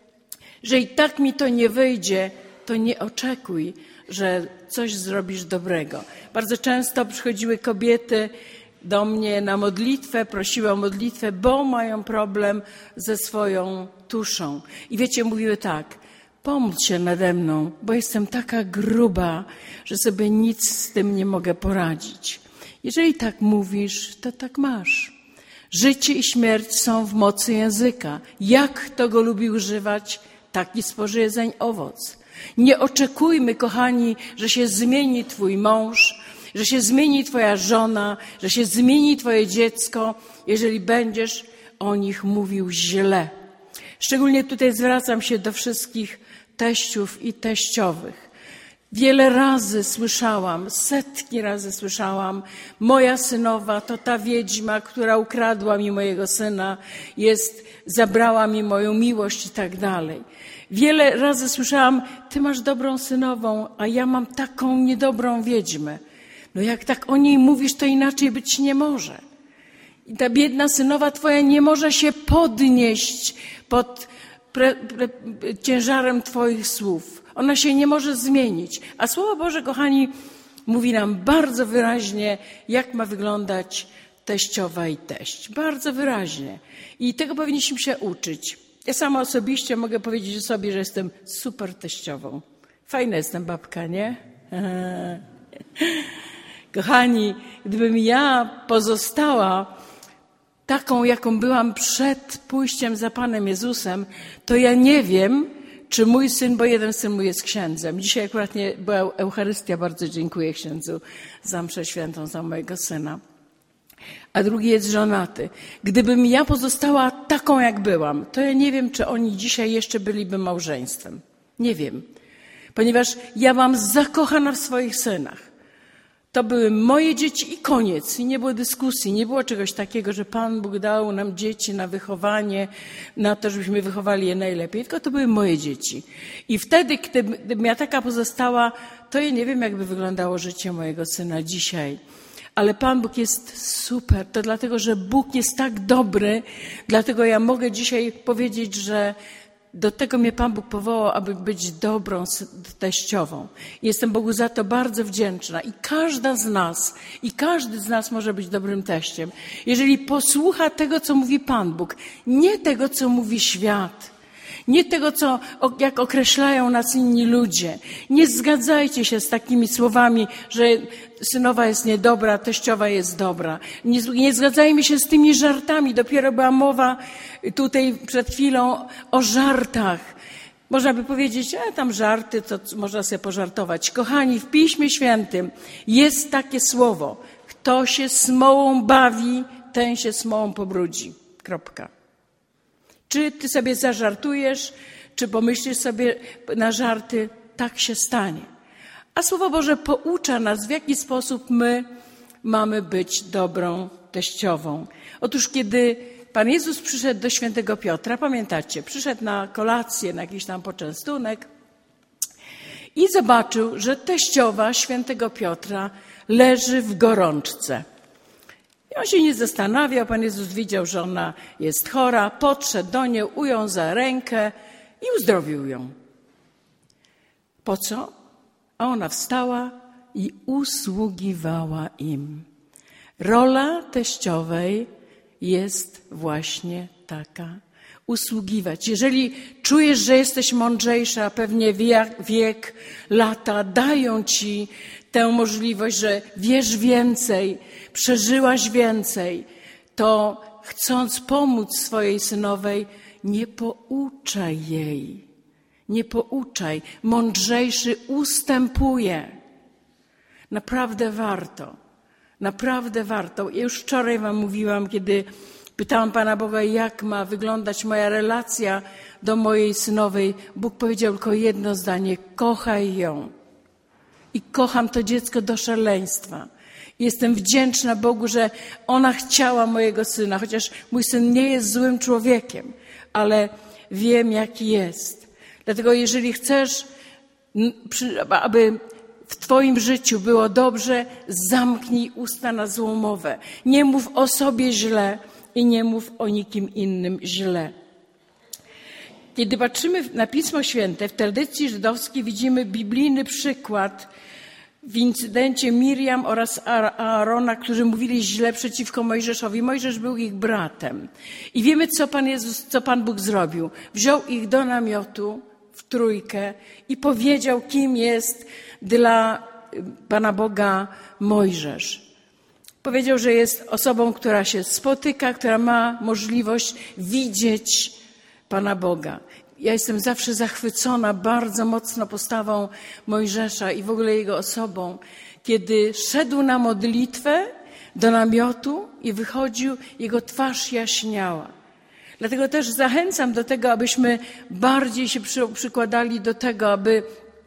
że i tak mi to nie wyjdzie, to nie oczekuj, że coś zrobisz dobrego. Bardzo często przychodziły kobiety do mnie na modlitwę, prosiły o modlitwę, bo mają problem ze swoją tuszą. I wiecie, mówiły tak: pomódl się nade mną, bo jestem taka gruba, że sobie nic z tym nie mogę poradzić. Jeżeli tak mówisz, to tak masz. Życie i śmierć są w mocy języka. Jak kto go lubi używać, taki spożyje zeń owoc. Nie oczekujmy, kochani, że się zmieni twój mąż, że się zmieni twoja żona, że się zmieni twoje dziecko, jeżeli będziesz o nich mówił źle. Szczególnie tutaj zwracam się do wszystkich teściów i teściowych. Wiele razy słyszałam, setki razy słyszałam: moja synowa to ta wiedźma, która ukradła mi mojego syna, jest, zabrała mi moją miłość i tak dalej. Wiele razy słyszałam: ty masz dobrą synową, a ja mam taką niedobrą wiedźmę. No jak tak o niej mówisz, to inaczej być nie może. I ta biedna synowa twoja nie może się podnieść pod pre, pre, ciężarem twoich słów. Ona się nie może zmienić. A Słowo Boże, kochani, mówi nam bardzo wyraźnie, jak ma wyglądać teściowa i teść. Bardzo wyraźnie. I tego powinniśmy się uczyć. Ja sama osobiście mogę powiedzieć o sobie, że jestem super teściową. Fajna jestem babka, nie? Kochani, gdybym ja pozostała taką, jaką byłam przed pójściem za Panem Jezusem, to ja nie wiem, czy mój syn, bo jeden syn mój jest księdzem. Dzisiaj akurat nie była Eucharystia, bardzo dziękuję księdzu za mszę świętą za mojego syna. A drugi jest żonaty. Gdybym ja pozostała taką, jak byłam, to ja nie wiem, czy oni dzisiaj jeszcze byliby małżeństwem. Nie wiem. Ponieważ ja byłam zakochana w swoich synach. To były moje dzieci i koniec. I nie było dyskusji, nie było czegoś takiego, że Pan Bóg dał nam dzieci na wychowanie, na to, żebyśmy wychowali je najlepiej. Tylko to były moje dzieci. I wtedy, gdyby, gdybym ja taka pozostała, to ja nie wiem, jakby wyglądało życie mojego syna dzisiaj. Ale Pan Bóg jest super. To dlatego, że Bóg jest tak dobry. Dlatego ja mogę dzisiaj powiedzieć, że do tego mnie Pan Bóg powołał, aby być dobrą teściową. I jestem Bogu za to bardzo wdzięczna. I każda z nas, i każdy z nas może być dobrym teściem, jeżeli posłucha tego, co mówi Pan Bóg, nie tego, co mówi świat. Nie tego, co, jak określają nas inni ludzie. Nie zgadzajcie się z takimi słowami, że synowa jest niedobra, teściowa jest dobra. Nie, nie zgadzajmy się z tymi żartami. Dopiero była mowa tutaj przed chwilą o żartach. Można by powiedzieć, a tam żarty, to można sobie pożartować. Kochani, w Piśmie Świętym jest takie słowo. Kto się smołą bawi, ten się smołą pobrudzi. Kropka. Czy ty sobie zażartujesz, czy pomyślisz sobie na żarty, tak się stanie. A Słowo Boże poucza nas, w jaki sposób my mamy być dobrą teściową. Otóż kiedy Pan Jezus przyszedł do świętego Piotra, pamiętacie, przyszedł na kolację, na jakiś tam poczęstunek i zobaczył, że teściowa świętego Piotra leży w gorączce. I on się nie zastanawiał, Pan Jezus widział, że ona jest chora, podszedł do niej, ujął za rękę i uzdrowił ją. Po co? A ona wstała i usługiwała im. Rola teściowej jest właśnie taka. Usługiwać. Jeżeli czujesz, że jesteś mądrzejsza, pewnie wiek, wiek, lata dają ci tę możliwość, że wiesz więcej, przeżyłaś więcej, to chcąc pomóc swojej synowej, nie pouczaj jej. Nie pouczaj. Mądrzejszy ustępuje. Naprawdę warto. Naprawdę warto. Ja już wczoraj wam mówiłam, kiedy pytałam Pana Boga, jak ma wyglądać moja relacja do mojej synowej. Bóg powiedział tylko jedno zdanie: kochaj ją. I kocham to dziecko do szaleństwa. Jestem wdzięczna Bogu, że ona chciała mojego syna, chociaż mój syn nie jest złym człowiekiem, ale wiem, jaki jest. Dlatego jeżeli chcesz, aby w twoim życiu było dobrze, zamknij usta na złą mowę. Nie mów o sobie źle i nie mów o nikim innym źle. Kiedy patrzymy na Pismo Święte, w tradycji żydowskiej widzimy biblijny przykład w incydencie Miriam oraz Aarona, którzy mówili źle przeciwko Mojżeszowi. Mojżesz był ich bratem. I wiemy, co Pan Jezus, co Pan Bóg zrobił. Wziął ich do namiotu w trójkę i powiedział, kim jest dla Pana Boga Mojżesz. Powiedział, że jest osobą, która się spotyka, która ma możliwość widzieć Pana Boga. Ja jestem zawsze zachwycona bardzo mocno postawą Mojżesza i w ogóle jego osobą. Kiedy szedł na modlitwę do namiotu i wychodził, jego twarz jaśniała. Dlatego też zachęcam do tego, abyśmy bardziej się przykładali do tego, aby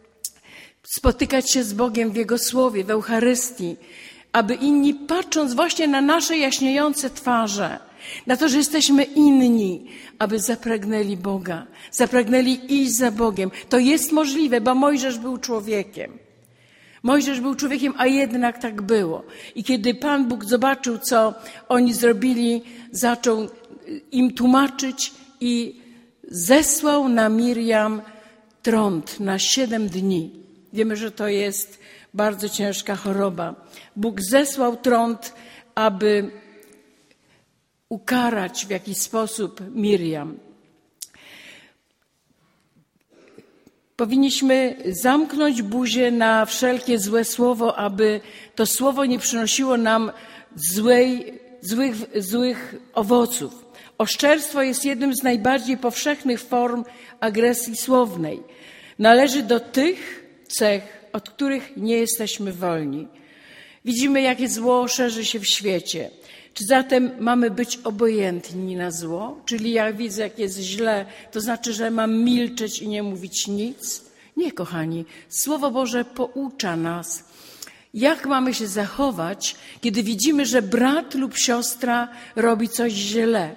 spotykać się z Bogiem w Jego Słowie, w Eucharystii, aby inni, patrząc właśnie na nasze jaśniejące twarze, na to, że jesteśmy inni, aby zapragnęli Boga, zapragnęli iść za Bogiem. To jest możliwe, bo Mojżesz był człowiekiem. Mojżesz był człowiekiem, a jednak tak było. I kiedy Pan Bóg zobaczył, co oni zrobili, zaczął im tłumaczyć i zesłał na Mirjam trąd na siedem dni. Wiemy, że to jest bardzo ciężka choroba. Bóg zesłał trąd, aby ukarać w jakiś sposób Mirjam. Powinniśmy zamknąć buzię na wszelkie złe słowo, aby to słowo nie przynosiło nam złej, złych, złych owoców. Oszczerstwo jest jednym z najbardziej powszechnych form agresji słownej. Należy do tych cech, od których nie jesteśmy wolni. Widzimy, jakie zło szerzy się w świecie. Czy zatem mamy być obojętni na zło? Czyli jak widzę, jak jest źle, to znaczy, że mam milczeć i nie mówić nic? Nie, kochani. Słowo Boże poucza nas, jak mamy się zachować, kiedy widzimy, że brat lub siostra robi coś źle.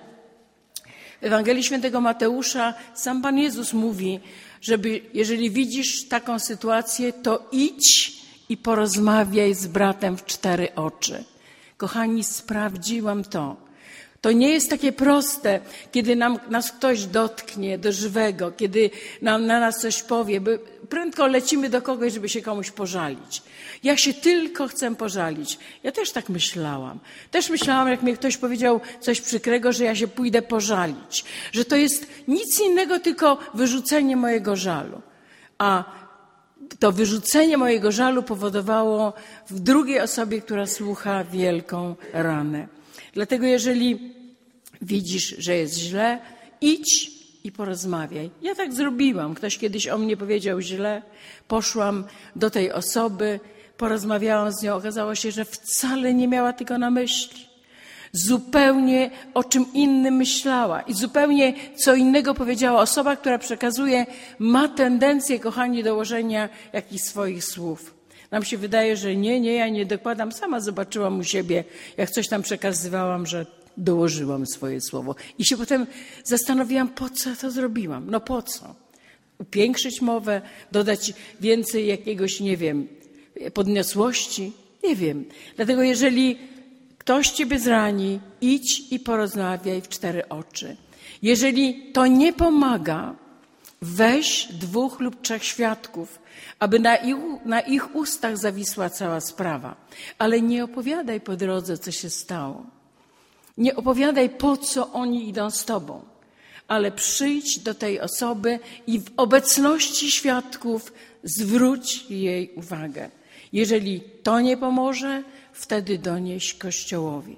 W Ewangelii Świętego Mateusza sam Pan Jezus mówi, żeby jeżeli widzisz taką sytuację, to idź i porozmawiaj z bratem w cztery oczy. Kochani, sprawdziłam to. To nie jest takie proste, kiedy nam, nas ktoś dotknie do żywego, kiedy nam na nas coś powie, bo prędko lecimy do kogoś, żeby się komuś pożalić. Ja się tylko chcę pożalić. Ja też tak myślałam. Też myślałam, jak mi ktoś powiedział coś przykrego, że ja się pójdę pożalić. Że to jest nic innego, tylko wyrzucenie mojego żalu. A to wyrzucenie mojego żalu powodowało w drugiej osobie, która słucha, wielką ranę. Dlatego jeżeli widzisz, że jest źle, idź i porozmawiaj. Ja tak zrobiłam. Ktoś kiedyś o mnie powiedział źle. Poszłam do tej osoby, porozmawiałam z nią. Okazało się, że wcale nie miała tego na myśli. Zupełnie o czym innym myślała i zupełnie co innego powiedziała. Osoba, która przekazuje, ma tendencję, kochani, do łożenia jakichś swoich słów. Nam się wydaje, że nie, nie, ja nie dokładam. Sama zobaczyłam u siebie, jak coś tam przekazywałam, że dołożyłam swoje słowo. I się potem zastanowiłam, po co to zrobiłam? No po co? Upiększyć mowę, dodać więcej jakiegoś, nie wiem, podniosłości? Nie wiem. Dlatego jeżeli ktoś ciebie zrani, idź i porozmawiaj w cztery oczy. Jeżeli to nie pomaga, weź dwóch lub trzech świadków, aby na ich, na ich ustach zawisła cała sprawa. Ale nie opowiadaj po drodze, co się stało. Nie opowiadaj, po co oni idą z tobą. Ale przyjdź do tej osoby i w obecności świadków zwróć jej uwagę. Jeżeli to nie pomoże, wtedy donieś Kościołowi.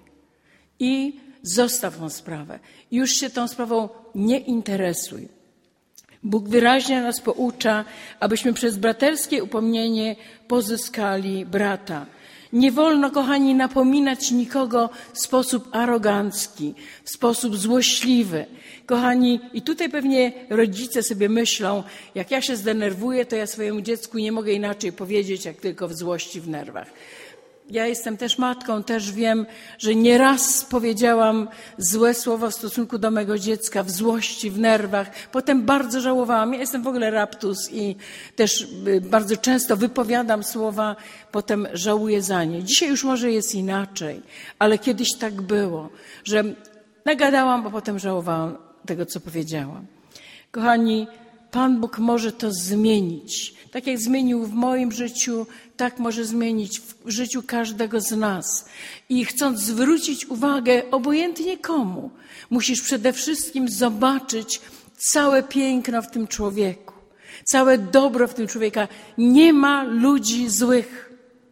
I zostaw tą sprawę. Już się tą sprawą nie interesuj. Bóg wyraźnie nas poucza, abyśmy przez braterskie upomnienie pozyskali brata. Nie wolno, kochani, napominać nikogo w sposób arogancki, w sposób złośliwy. Kochani, i tutaj pewnie rodzice sobie myślą, jak ja się zdenerwuję, to ja swojemu dziecku nie mogę inaczej powiedzieć, jak tylko w złości, w nerwach. Ja jestem też matką, też wiem, że nieraz powiedziałam złe słowo w stosunku do mego dziecka w złości, w nerwach. Potem bardzo żałowałam. Ja jestem w ogóle raptus i też bardzo często wypowiadam słowa, potem żałuję za nie. Dzisiaj już może jest inaczej, ale kiedyś tak było, że nagadałam, a potem żałowałam tego, co powiedziałam. Kochani, Pan Bóg może to zmienić. Tak jak zmienił w moim życiu, tak może zmienić w życiu każdego z nas. I chcąc zwrócić uwagę, obojętnie komu, musisz przede wszystkim zobaczyć całe piękno w tym człowieku, całe dobro w tym człowieku. Nie ma ludzi złych.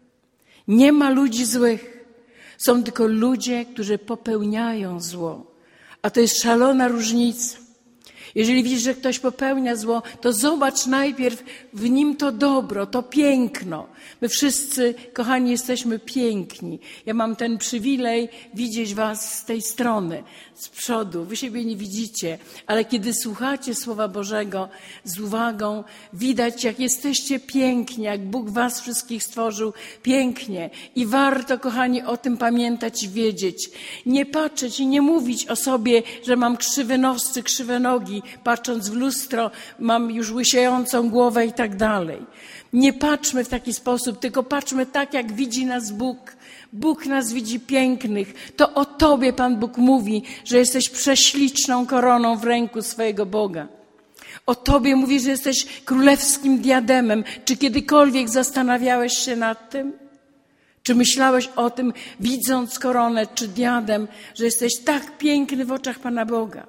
Nie ma ludzi złych. Są tylko ludzie, którzy popełniają zło. A to jest szalona różnica. Jeżeli widzisz, że ktoś popełnia zło, to zobacz najpierw w nim to dobro, to piękno. My wszyscy, kochani, jesteśmy piękni. Ja mam ten przywilej widzieć was z tej strony, z przodu. Wy siebie nie widzicie, ale kiedy słuchacie Słowa Bożego z uwagą, widać, jak jesteście piękni, jak Bóg was wszystkich stworzył pięknie. I warto, kochani, o tym pamiętać i wiedzieć. Nie patrzeć i nie mówić o sobie, że mam krzywe nos czy krzywe nogi, nogi, patrząc w lustro, mam już łysiejącą głowę i tak dalej. Nie patrzmy w taki sposób, tylko patrzmy tak, jak widzi nas Bóg. Bóg nas widzi pięknych. To o Tobie Pan Bóg mówi, że jesteś prześliczną koroną w ręku swojego Boga. O Tobie mówi, że jesteś królewskim diademem. Czy kiedykolwiek zastanawiałeś się nad tym? Czy myślałeś o tym, widząc koronę czy diadem, że jesteś tak piękny w oczach Pana Boga?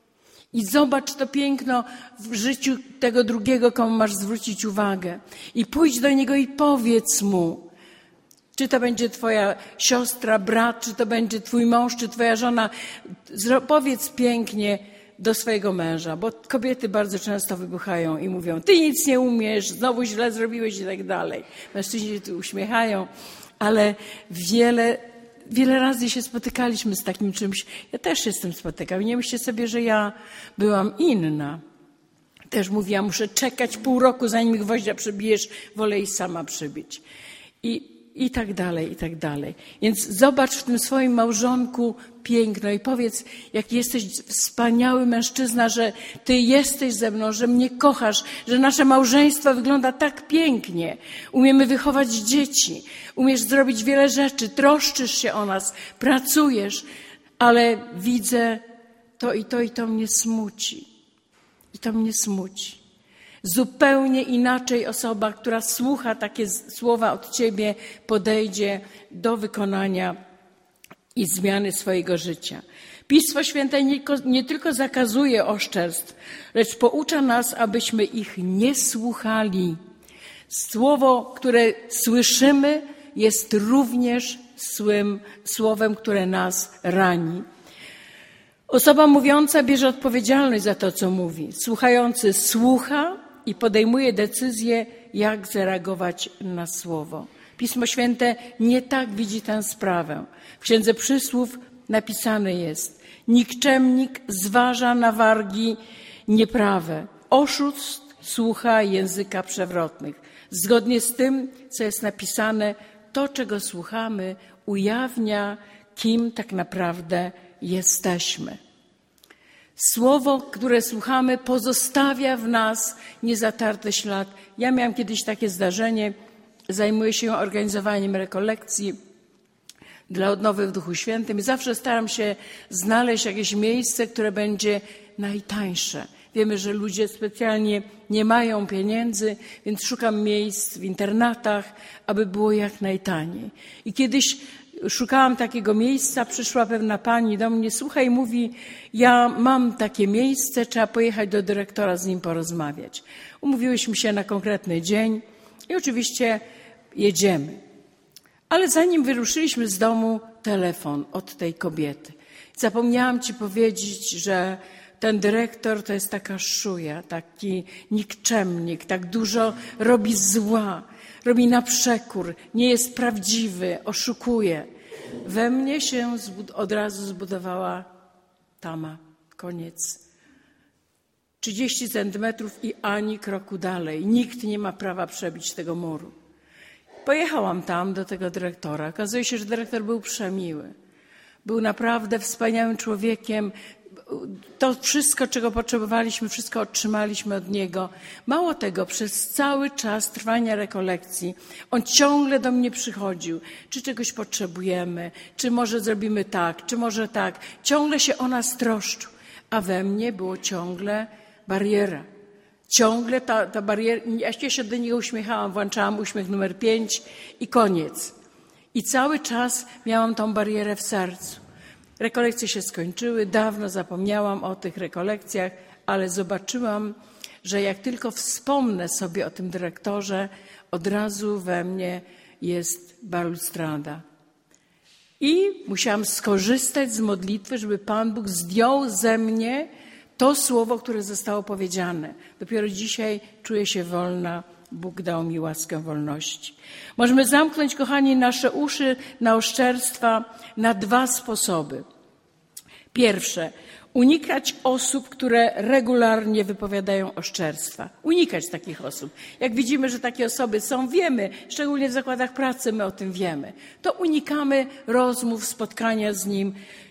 I zobacz to piękno w życiu tego drugiego, komu masz zwrócić uwagę. I pójdź do niego i powiedz mu, czy to będzie twoja siostra, brat, czy to będzie twój mąż, czy twoja żona. Powiedz pięknie do swojego męża, bo kobiety bardzo często wybuchają i mówią, ty nic nie umiesz, znowu źle zrobiłeś i tak dalej. Mężczyźni się tu uśmiechają, ale wiele, wiele razy się spotykaliśmy z takim czymś. Ja też się z tym spotykam. Nie myślcie sobie, że ja byłam inna. Też mówiłam, muszę czekać pół roku, zanim gwoździa przybijesz, wolę i sama przybić. I I tak dalej, i tak dalej. Więc zobacz w tym swoim małżonku piękno i powiedz, jaki jesteś wspaniały mężczyzna, że Ty jesteś ze mną, że mnie kochasz, że nasze małżeństwo wygląda tak pięknie. Umiemy wychować dzieci, umiesz zrobić wiele rzeczy, troszczysz się o nas, pracujesz, ale widzę to i to i to mnie smuci. I to mnie smuci. Zupełnie inaczej osoba, która słucha takie słowa od Ciebie, podejdzie do wykonania i zmiany swojego życia. Pismo Święte nie, nie tylko zakazuje oszczerstw, lecz poucza nas, abyśmy ich nie słuchali. Słowo, które słyszymy, jest również złym słowem, które nas rani. Osoba mówiąca bierze odpowiedzialność za to, co mówi. Słuchający słucha i podejmuje decyzję, jak zareagować na słowo. Pismo Święte nie tak widzi tę sprawę. W Księdze Przysłów napisane jest: nikczemnik zważa na wargi nieprawe. Oszust słucha języka przewrotnych. Zgodnie z tym, co jest napisane, to, czego słuchamy, ujawnia, kim tak naprawdę jesteśmy. Słowo, które słuchamy, pozostawia w nas niezatarty ślad. Ja miałam kiedyś takie zdarzenie, zajmuję się organizowaniem rekolekcji dla odnowy w Duchu Świętym i zawsze staram się znaleźć jakieś miejsce, które będzie najtańsze. Wiemy, że ludzie specjalnie nie mają pieniędzy, więc szukam miejsc w internatach, aby było jak najtaniej. I kiedyś szukałam takiego miejsca, przyszła pewna pani do mnie, słuchaj, mówi, ja mam takie miejsce, trzeba pojechać do dyrektora, z nim porozmawiać. Umówiłyśmy się na konkretny dzień i oczywiście jedziemy. Ale zanim wyruszyliśmy z domu, telefon od tej kobiety. Zapomniałam Ci powiedzieć, że ten dyrektor to jest taka szuja, taki nikczemnik, tak dużo robi zła, robi na przekór, nie jest prawdziwy, oszukuje. We mnie się od razu zbudowała tama, koniec. trzydzieści centymetrów i ani kroku dalej. Nikt nie ma prawa przebić tego muru. Pojechałam tam do tego dyrektora. Okazuje się, że dyrektor był przemiły. Był naprawdę wspaniałym człowiekiem. To wszystko, czego potrzebowaliśmy, wszystko otrzymaliśmy od niego. Mało tego, przez cały czas trwania rekolekcji on ciągle do mnie przychodził. Czy czegoś potrzebujemy, czy może zrobimy tak, czy może tak. Ciągle się o nas troszczył, a we mnie było ciągle bariera. Ciągle ta, ta bariera, ja się do niego uśmiechałam, włączałam uśmiech numer pięć i koniec. I cały czas miałam tą barierę w sercu. Rekolekcje się skończyły, dawno zapomniałam o tych rekolekcjach, ale zobaczyłam, że jak tylko wspomnę sobie o tym dyrektorze, od razu we mnie jest balustrada. I musiałam skorzystać z modlitwy, żeby Pan Bóg zdjął ze mnie to słowo, które zostało powiedziane. Dopiero dzisiaj czuję się wolna. Bóg dał mi łaskę wolności. Możemy zamknąć, kochani, nasze uszy na oszczerstwa na dwa sposoby. Pierwsze, unikać osób, które regularnie wypowiadają oszczerstwa. Unikać takich osób. Jak widzimy, że takie osoby są, wiemy, szczególnie w zakładach pracy my o tym wiemy, to unikamy rozmów, spotkania z nim.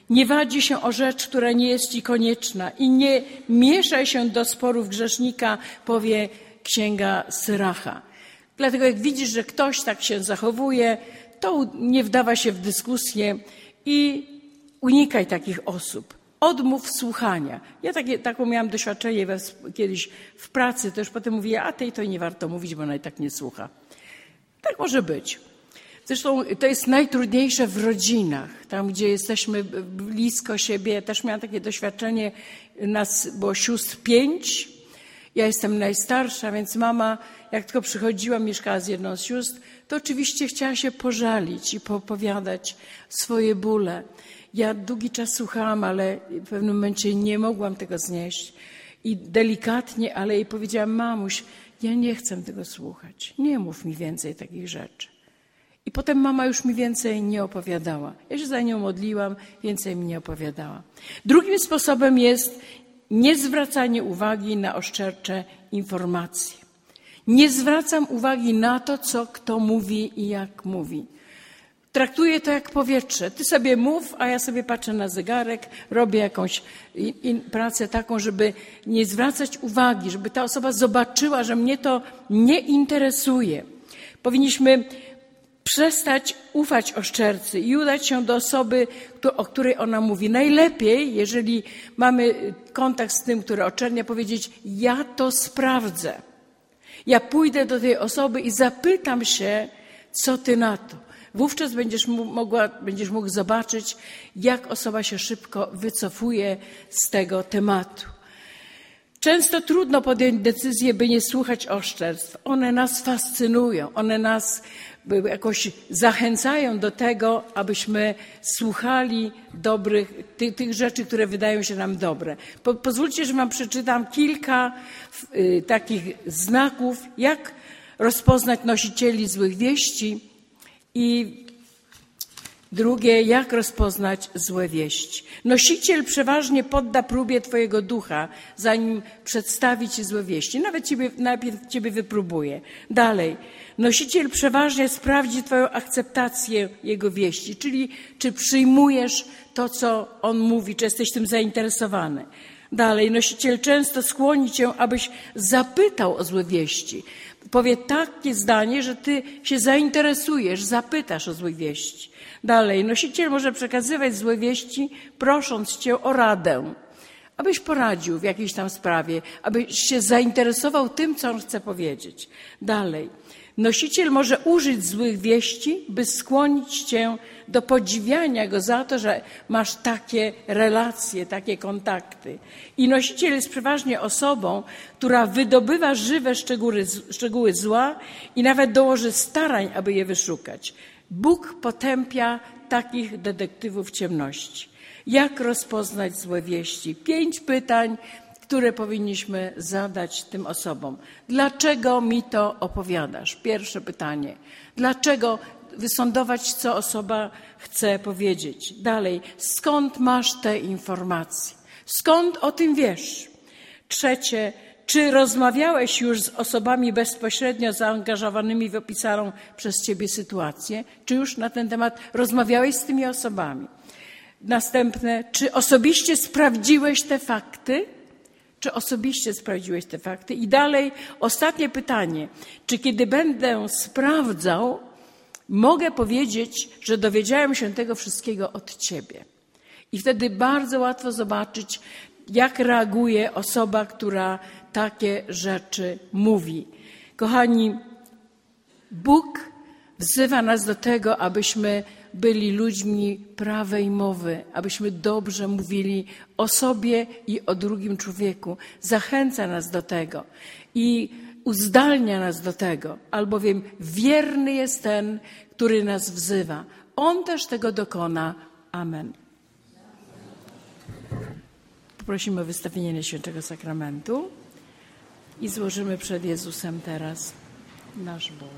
Nie wadzi się o rzecz, która nie jest ci konieczna i nie mieszaj się do sporów grzesznika, powie księga Syracha. Dlatego jak widzisz, że ktoś tak się zachowuje, to nie wdawa się w dyskusję i unikaj takich osób. Odmów słuchania. Ja takie, taką miałam doświadczenie we, kiedyś w pracy, to już potem mówię, a tej to nie warto mówić, bo ona i tak nie słucha. Tak może być. Zresztą to jest najtrudniejsze w rodzinach, tam gdzie jesteśmy blisko siebie. Ja też miałam takie doświadczenie, nas było sióstr pięć, ja jestem najstarsza, więc mama, jak tylko przychodziła, mieszkała z jedną z sióstr, to oczywiście chciała się pożalić i poopowiadać swoje bóle. Ja długi czas słuchałam, ale w pewnym momencie nie mogłam tego znieść. I delikatnie, ale jej powiedziałam, mamuś, ja nie chcę tego słuchać, nie mów mi więcej takich rzeczy. I potem mama już mi więcej nie opowiadała. Ja się za nią modliłam, więcej mi nie opowiadała. Drugim sposobem jest niezwracanie uwagi na oszczercze informacje. Nie zwracam uwagi na to, co kto mówi i jak mówi. Traktuję to jak powietrze. Ty sobie mów, a ja sobie patrzę na zegarek, robię jakąś in, in, pracę taką, żeby nie zwracać uwagi, żeby ta osoba zobaczyła, że mnie to nie interesuje. Powinniśmy przestać ufać oszczercy i udać się do osoby, o której ona mówi. Najlepiej, jeżeli mamy kontakt z tym, który oczernia, powiedzieć, ja to sprawdzę. Ja pójdę do tej osoby i zapytam się, co ty na to. Wówczas będziesz, mogła, będziesz mógł zobaczyć, jak osoba się szybko wycofuje z tego tematu. Często trudno podjąć decyzję, by nie słuchać oszczerstw. One nas fascynują, one nas jakoś zachęcają do tego, abyśmy słuchali dobrych, tych, tych rzeczy, które wydają się nam dobre. Po, pozwólcie, że wam przeczytam kilka y, takich znaków, jak rozpoznać nosicieli złych wieści i drugie, jak rozpoznać złe wieści. Nosiciel przeważnie podda próbie twojego ducha, zanim przedstawi ci złe wieści. Nawet ciebie, najpierw ciebie wypróbuje. Dalej, nosiciel przeważnie sprawdzi twoją akceptację jego wieści, czyli czy przyjmujesz to, co on mówi, czy jesteś tym zainteresowany. Dalej, nosiciel często skłoni cię, abyś zapytał o złe wieści. Powie takie zdanie, że ty się zainteresujesz, zapytasz o złe wieści. Dalej, nosiciel może przekazywać złe wieści, prosząc cię o radę, abyś poradził w jakiejś tam sprawie, abyś się zainteresował tym, co on chce powiedzieć. Dalej, nosiciel może użyć złych wieści, by skłonić cię do podziwiania go za to, że masz takie relacje, takie kontakty. I nosiciel jest przeważnie osobą, która wydobywa żywe szczegóły, szczegóły zła i nawet dołoży starań, aby je wyszukać. Bóg potępia takich detektywów ciemności. Jak rozpoznać złe wieści? Pięć pytań, które powinniśmy zadać tym osobom. Dlaczego mi to opowiadasz? Pierwsze pytanie. Dlaczego wysądować, co osoba chce powiedzieć? Dalej, skąd masz te informacje? Skąd o tym wiesz? Trzecie, czy rozmawiałeś już z osobami bezpośrednio zaangażowanymi w opisaną przez ciebie sytuację? Czy już na ten temat rozmawiałeś z tymi osobami? Następne, czy osobiście sprawdziłeś te fakty? Czy osobiście sprawdziłeś te fakty? I dalej, ostatnie pytanie. Czy kiedy będę sprawdzał, mogę powiedzieć, że dowiedziałem się tego wszystkiego od ciebie? I wtedy bardzo łatwo zobaczyć, jak reaguje osoba, która takie rzeczy mówi. Kochani, Bóg wzywa nas do tego, abyśmy byli ludźmi prawej mowy, abyśmy dobrze mówili o sobie i o drugim człowieku. Zachęca nas do tego i uzdalnia nas do tego, albowiem wierny jest ten, który nas wzywa. On też tego dokona. Amen. Poprosimy o wystawienie Najświętszego Sakramentu i złożymy przed Jezusem teraz nasz ból.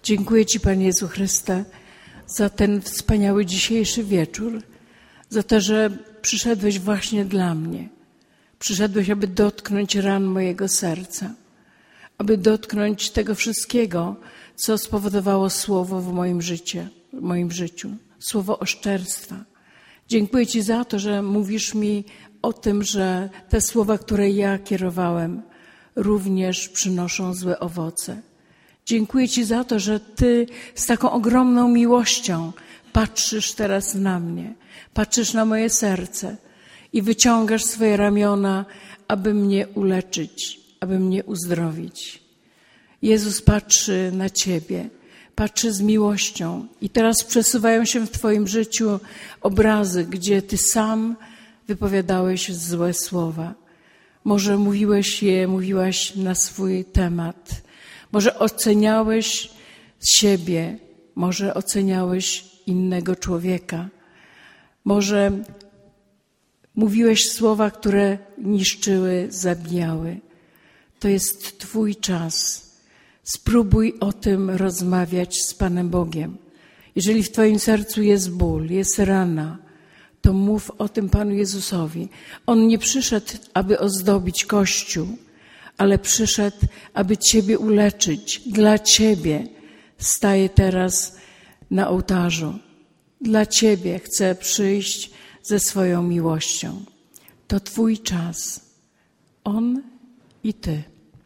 Dziękuję Ci, Panie Jezu Chryste, za ten wspaniały dzisiejszy wieczór, za to, że przyszedłeś właśnie dla mnie. Przyszedłeś, aby dotknąć ran mojego serca, aby dotknąć tego wszystkiego, co spowodowało słowo w moim życiu, w moim życiu, słowo oszczerstwa. Dziękuję Ci za to, że mówisz mi o tym, że te słowa, które ja kierowałem, również przynoszą złe owoce. Dziękuję Ci za to, że Ty z taką ogromną miłością patrzysz teraz na mnie, patrzysz na moje serce i wyciągasz swoje ramiona, aby mnie uleczyć, aby mnie uzdrowić. Jezus patrzy na Ciebie, patrzy z miłością i teraz przesuwają się w Twoim życiu obrazy, gdzie Ty sam wypowiadałeś złe słowa. Może mówiłeś je, mówiłaś na swój temat. Może oceniałeś siebie, może oceniałeś innego człowieka. Może mówiłeś słowa, które niszczyły, zabijały. To jest Twój czas. Spróbuj o tym rozmawiać z Panem Bogiem. Jeżeli w Twoim sercu jest ból, jest rana, to mów o tym Panu Jezusowi. On nie przyszedł, aby ozdobić Kościół, ale przyszedł, aby Ciebie uleczyć. Dla Ciebie staje teraz na ołtarzu. Dla Ciebie chce przyjść ze swoją miłością. To Twój czas. On i Ty.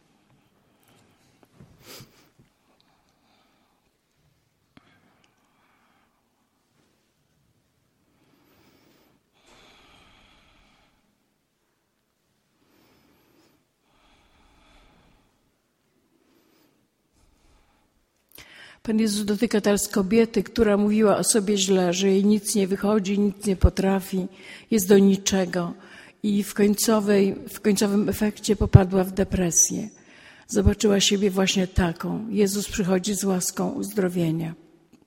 Pan Jezus dotyka teraz kobiety, która mówiła o sobie źle, że jej nic nie wychodzi, nic nie potrafi, jest do niczego i w, końcowej, w końcowym efekcie popadła w depresję. Zobaczyła siebie właśnie taką. Jezus przychodzi z łaską uzdrowienia.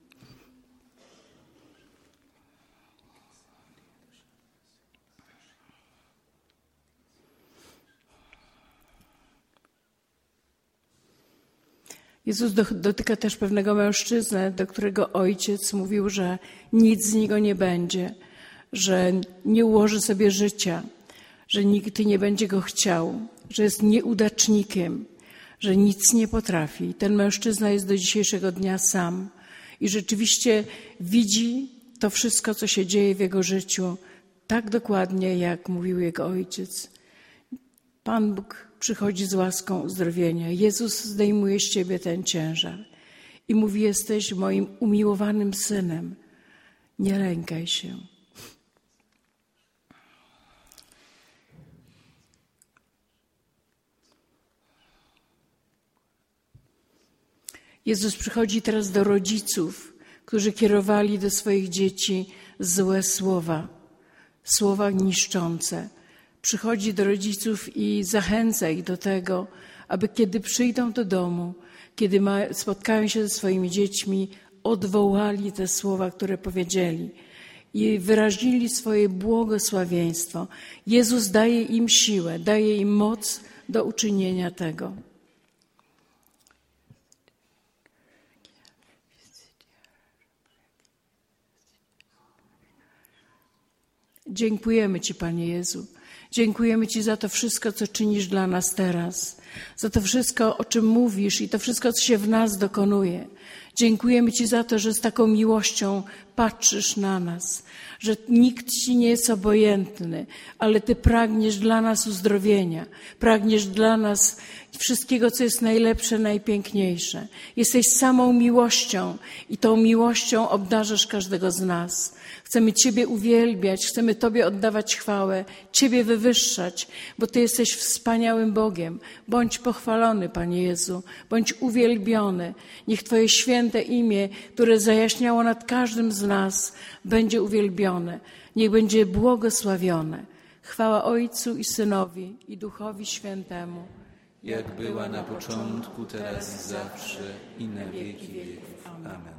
Jezus dotyka też pewnego mężczyznę, do którego ojciec mówił, że nic z niego nie będzie, że nie ułoży sobie życia, że nikt nie będzie go chciał, że jest nieudacznikiem, że nic nie potrafi. Ten mężczyzna jest do dzisiejszego dnia sam i rzeczywiście widzi to wszystko, co się dzieje w jego życiu, tak dokładnie, jak mówił jego ojciec. Pan Bóg przychodzi z łaską uzdrowienia. Jezus zdejmuje z Ciebie ten ciężar i mówi: jesteś moim umiłowanym synem. Nie lękaj się. Jezus przychodzi teraz do rodziców, którzy kierowali do swoich dzieci złe słowa, słowa niszczące. Przychodzi do rodziców i zachęca ich do tego, aby kiedy przyjdą do domu, kiedy ma, spotkają się ze swoimi dziećmi, odwołali te słowa, które powiedzieli i wyrazili swoje błogosławieństwo. Jezus daje im siłę, daje im moc do uczynienia tego. Dziękujemy Ci, Panie Jezu. Dziękujemy Ci za to wszystko, co czynisz dla nas teraz, za to wszystko, o czym mówisz i to wszystko, co się w nas dokonuje. Dziękujemy Ci za to, że z taką miłością patrzysz na nas, że nikt Ci nie jest obojętny, ale Ty pragniesz dla nas uzdrowienia, pragniesz dla nas wszystkiego, co jest najlepsze, najpiękniejsze. Jesteś samą miłością i tą miłością obdarzasz każdego z nas. Chcemy Ciebie uwielbiać, chcemy Tobie oddawać chwałę, Ciebie wywyższać, bo Ty jesteś wspaniałym Bogiem. Bądź pochwalony, Panie Jezu, bądź uwielbiony. Niech Twoje święte imię, które zajaśniało nad każdym z nas, będzie uwielbione. Niech będzie błogosławione. Chwała Ojcu i Synowi i Duchowi Świętemu. Jak była na początku, teraz i zawsze i na wieki wieków. Amen.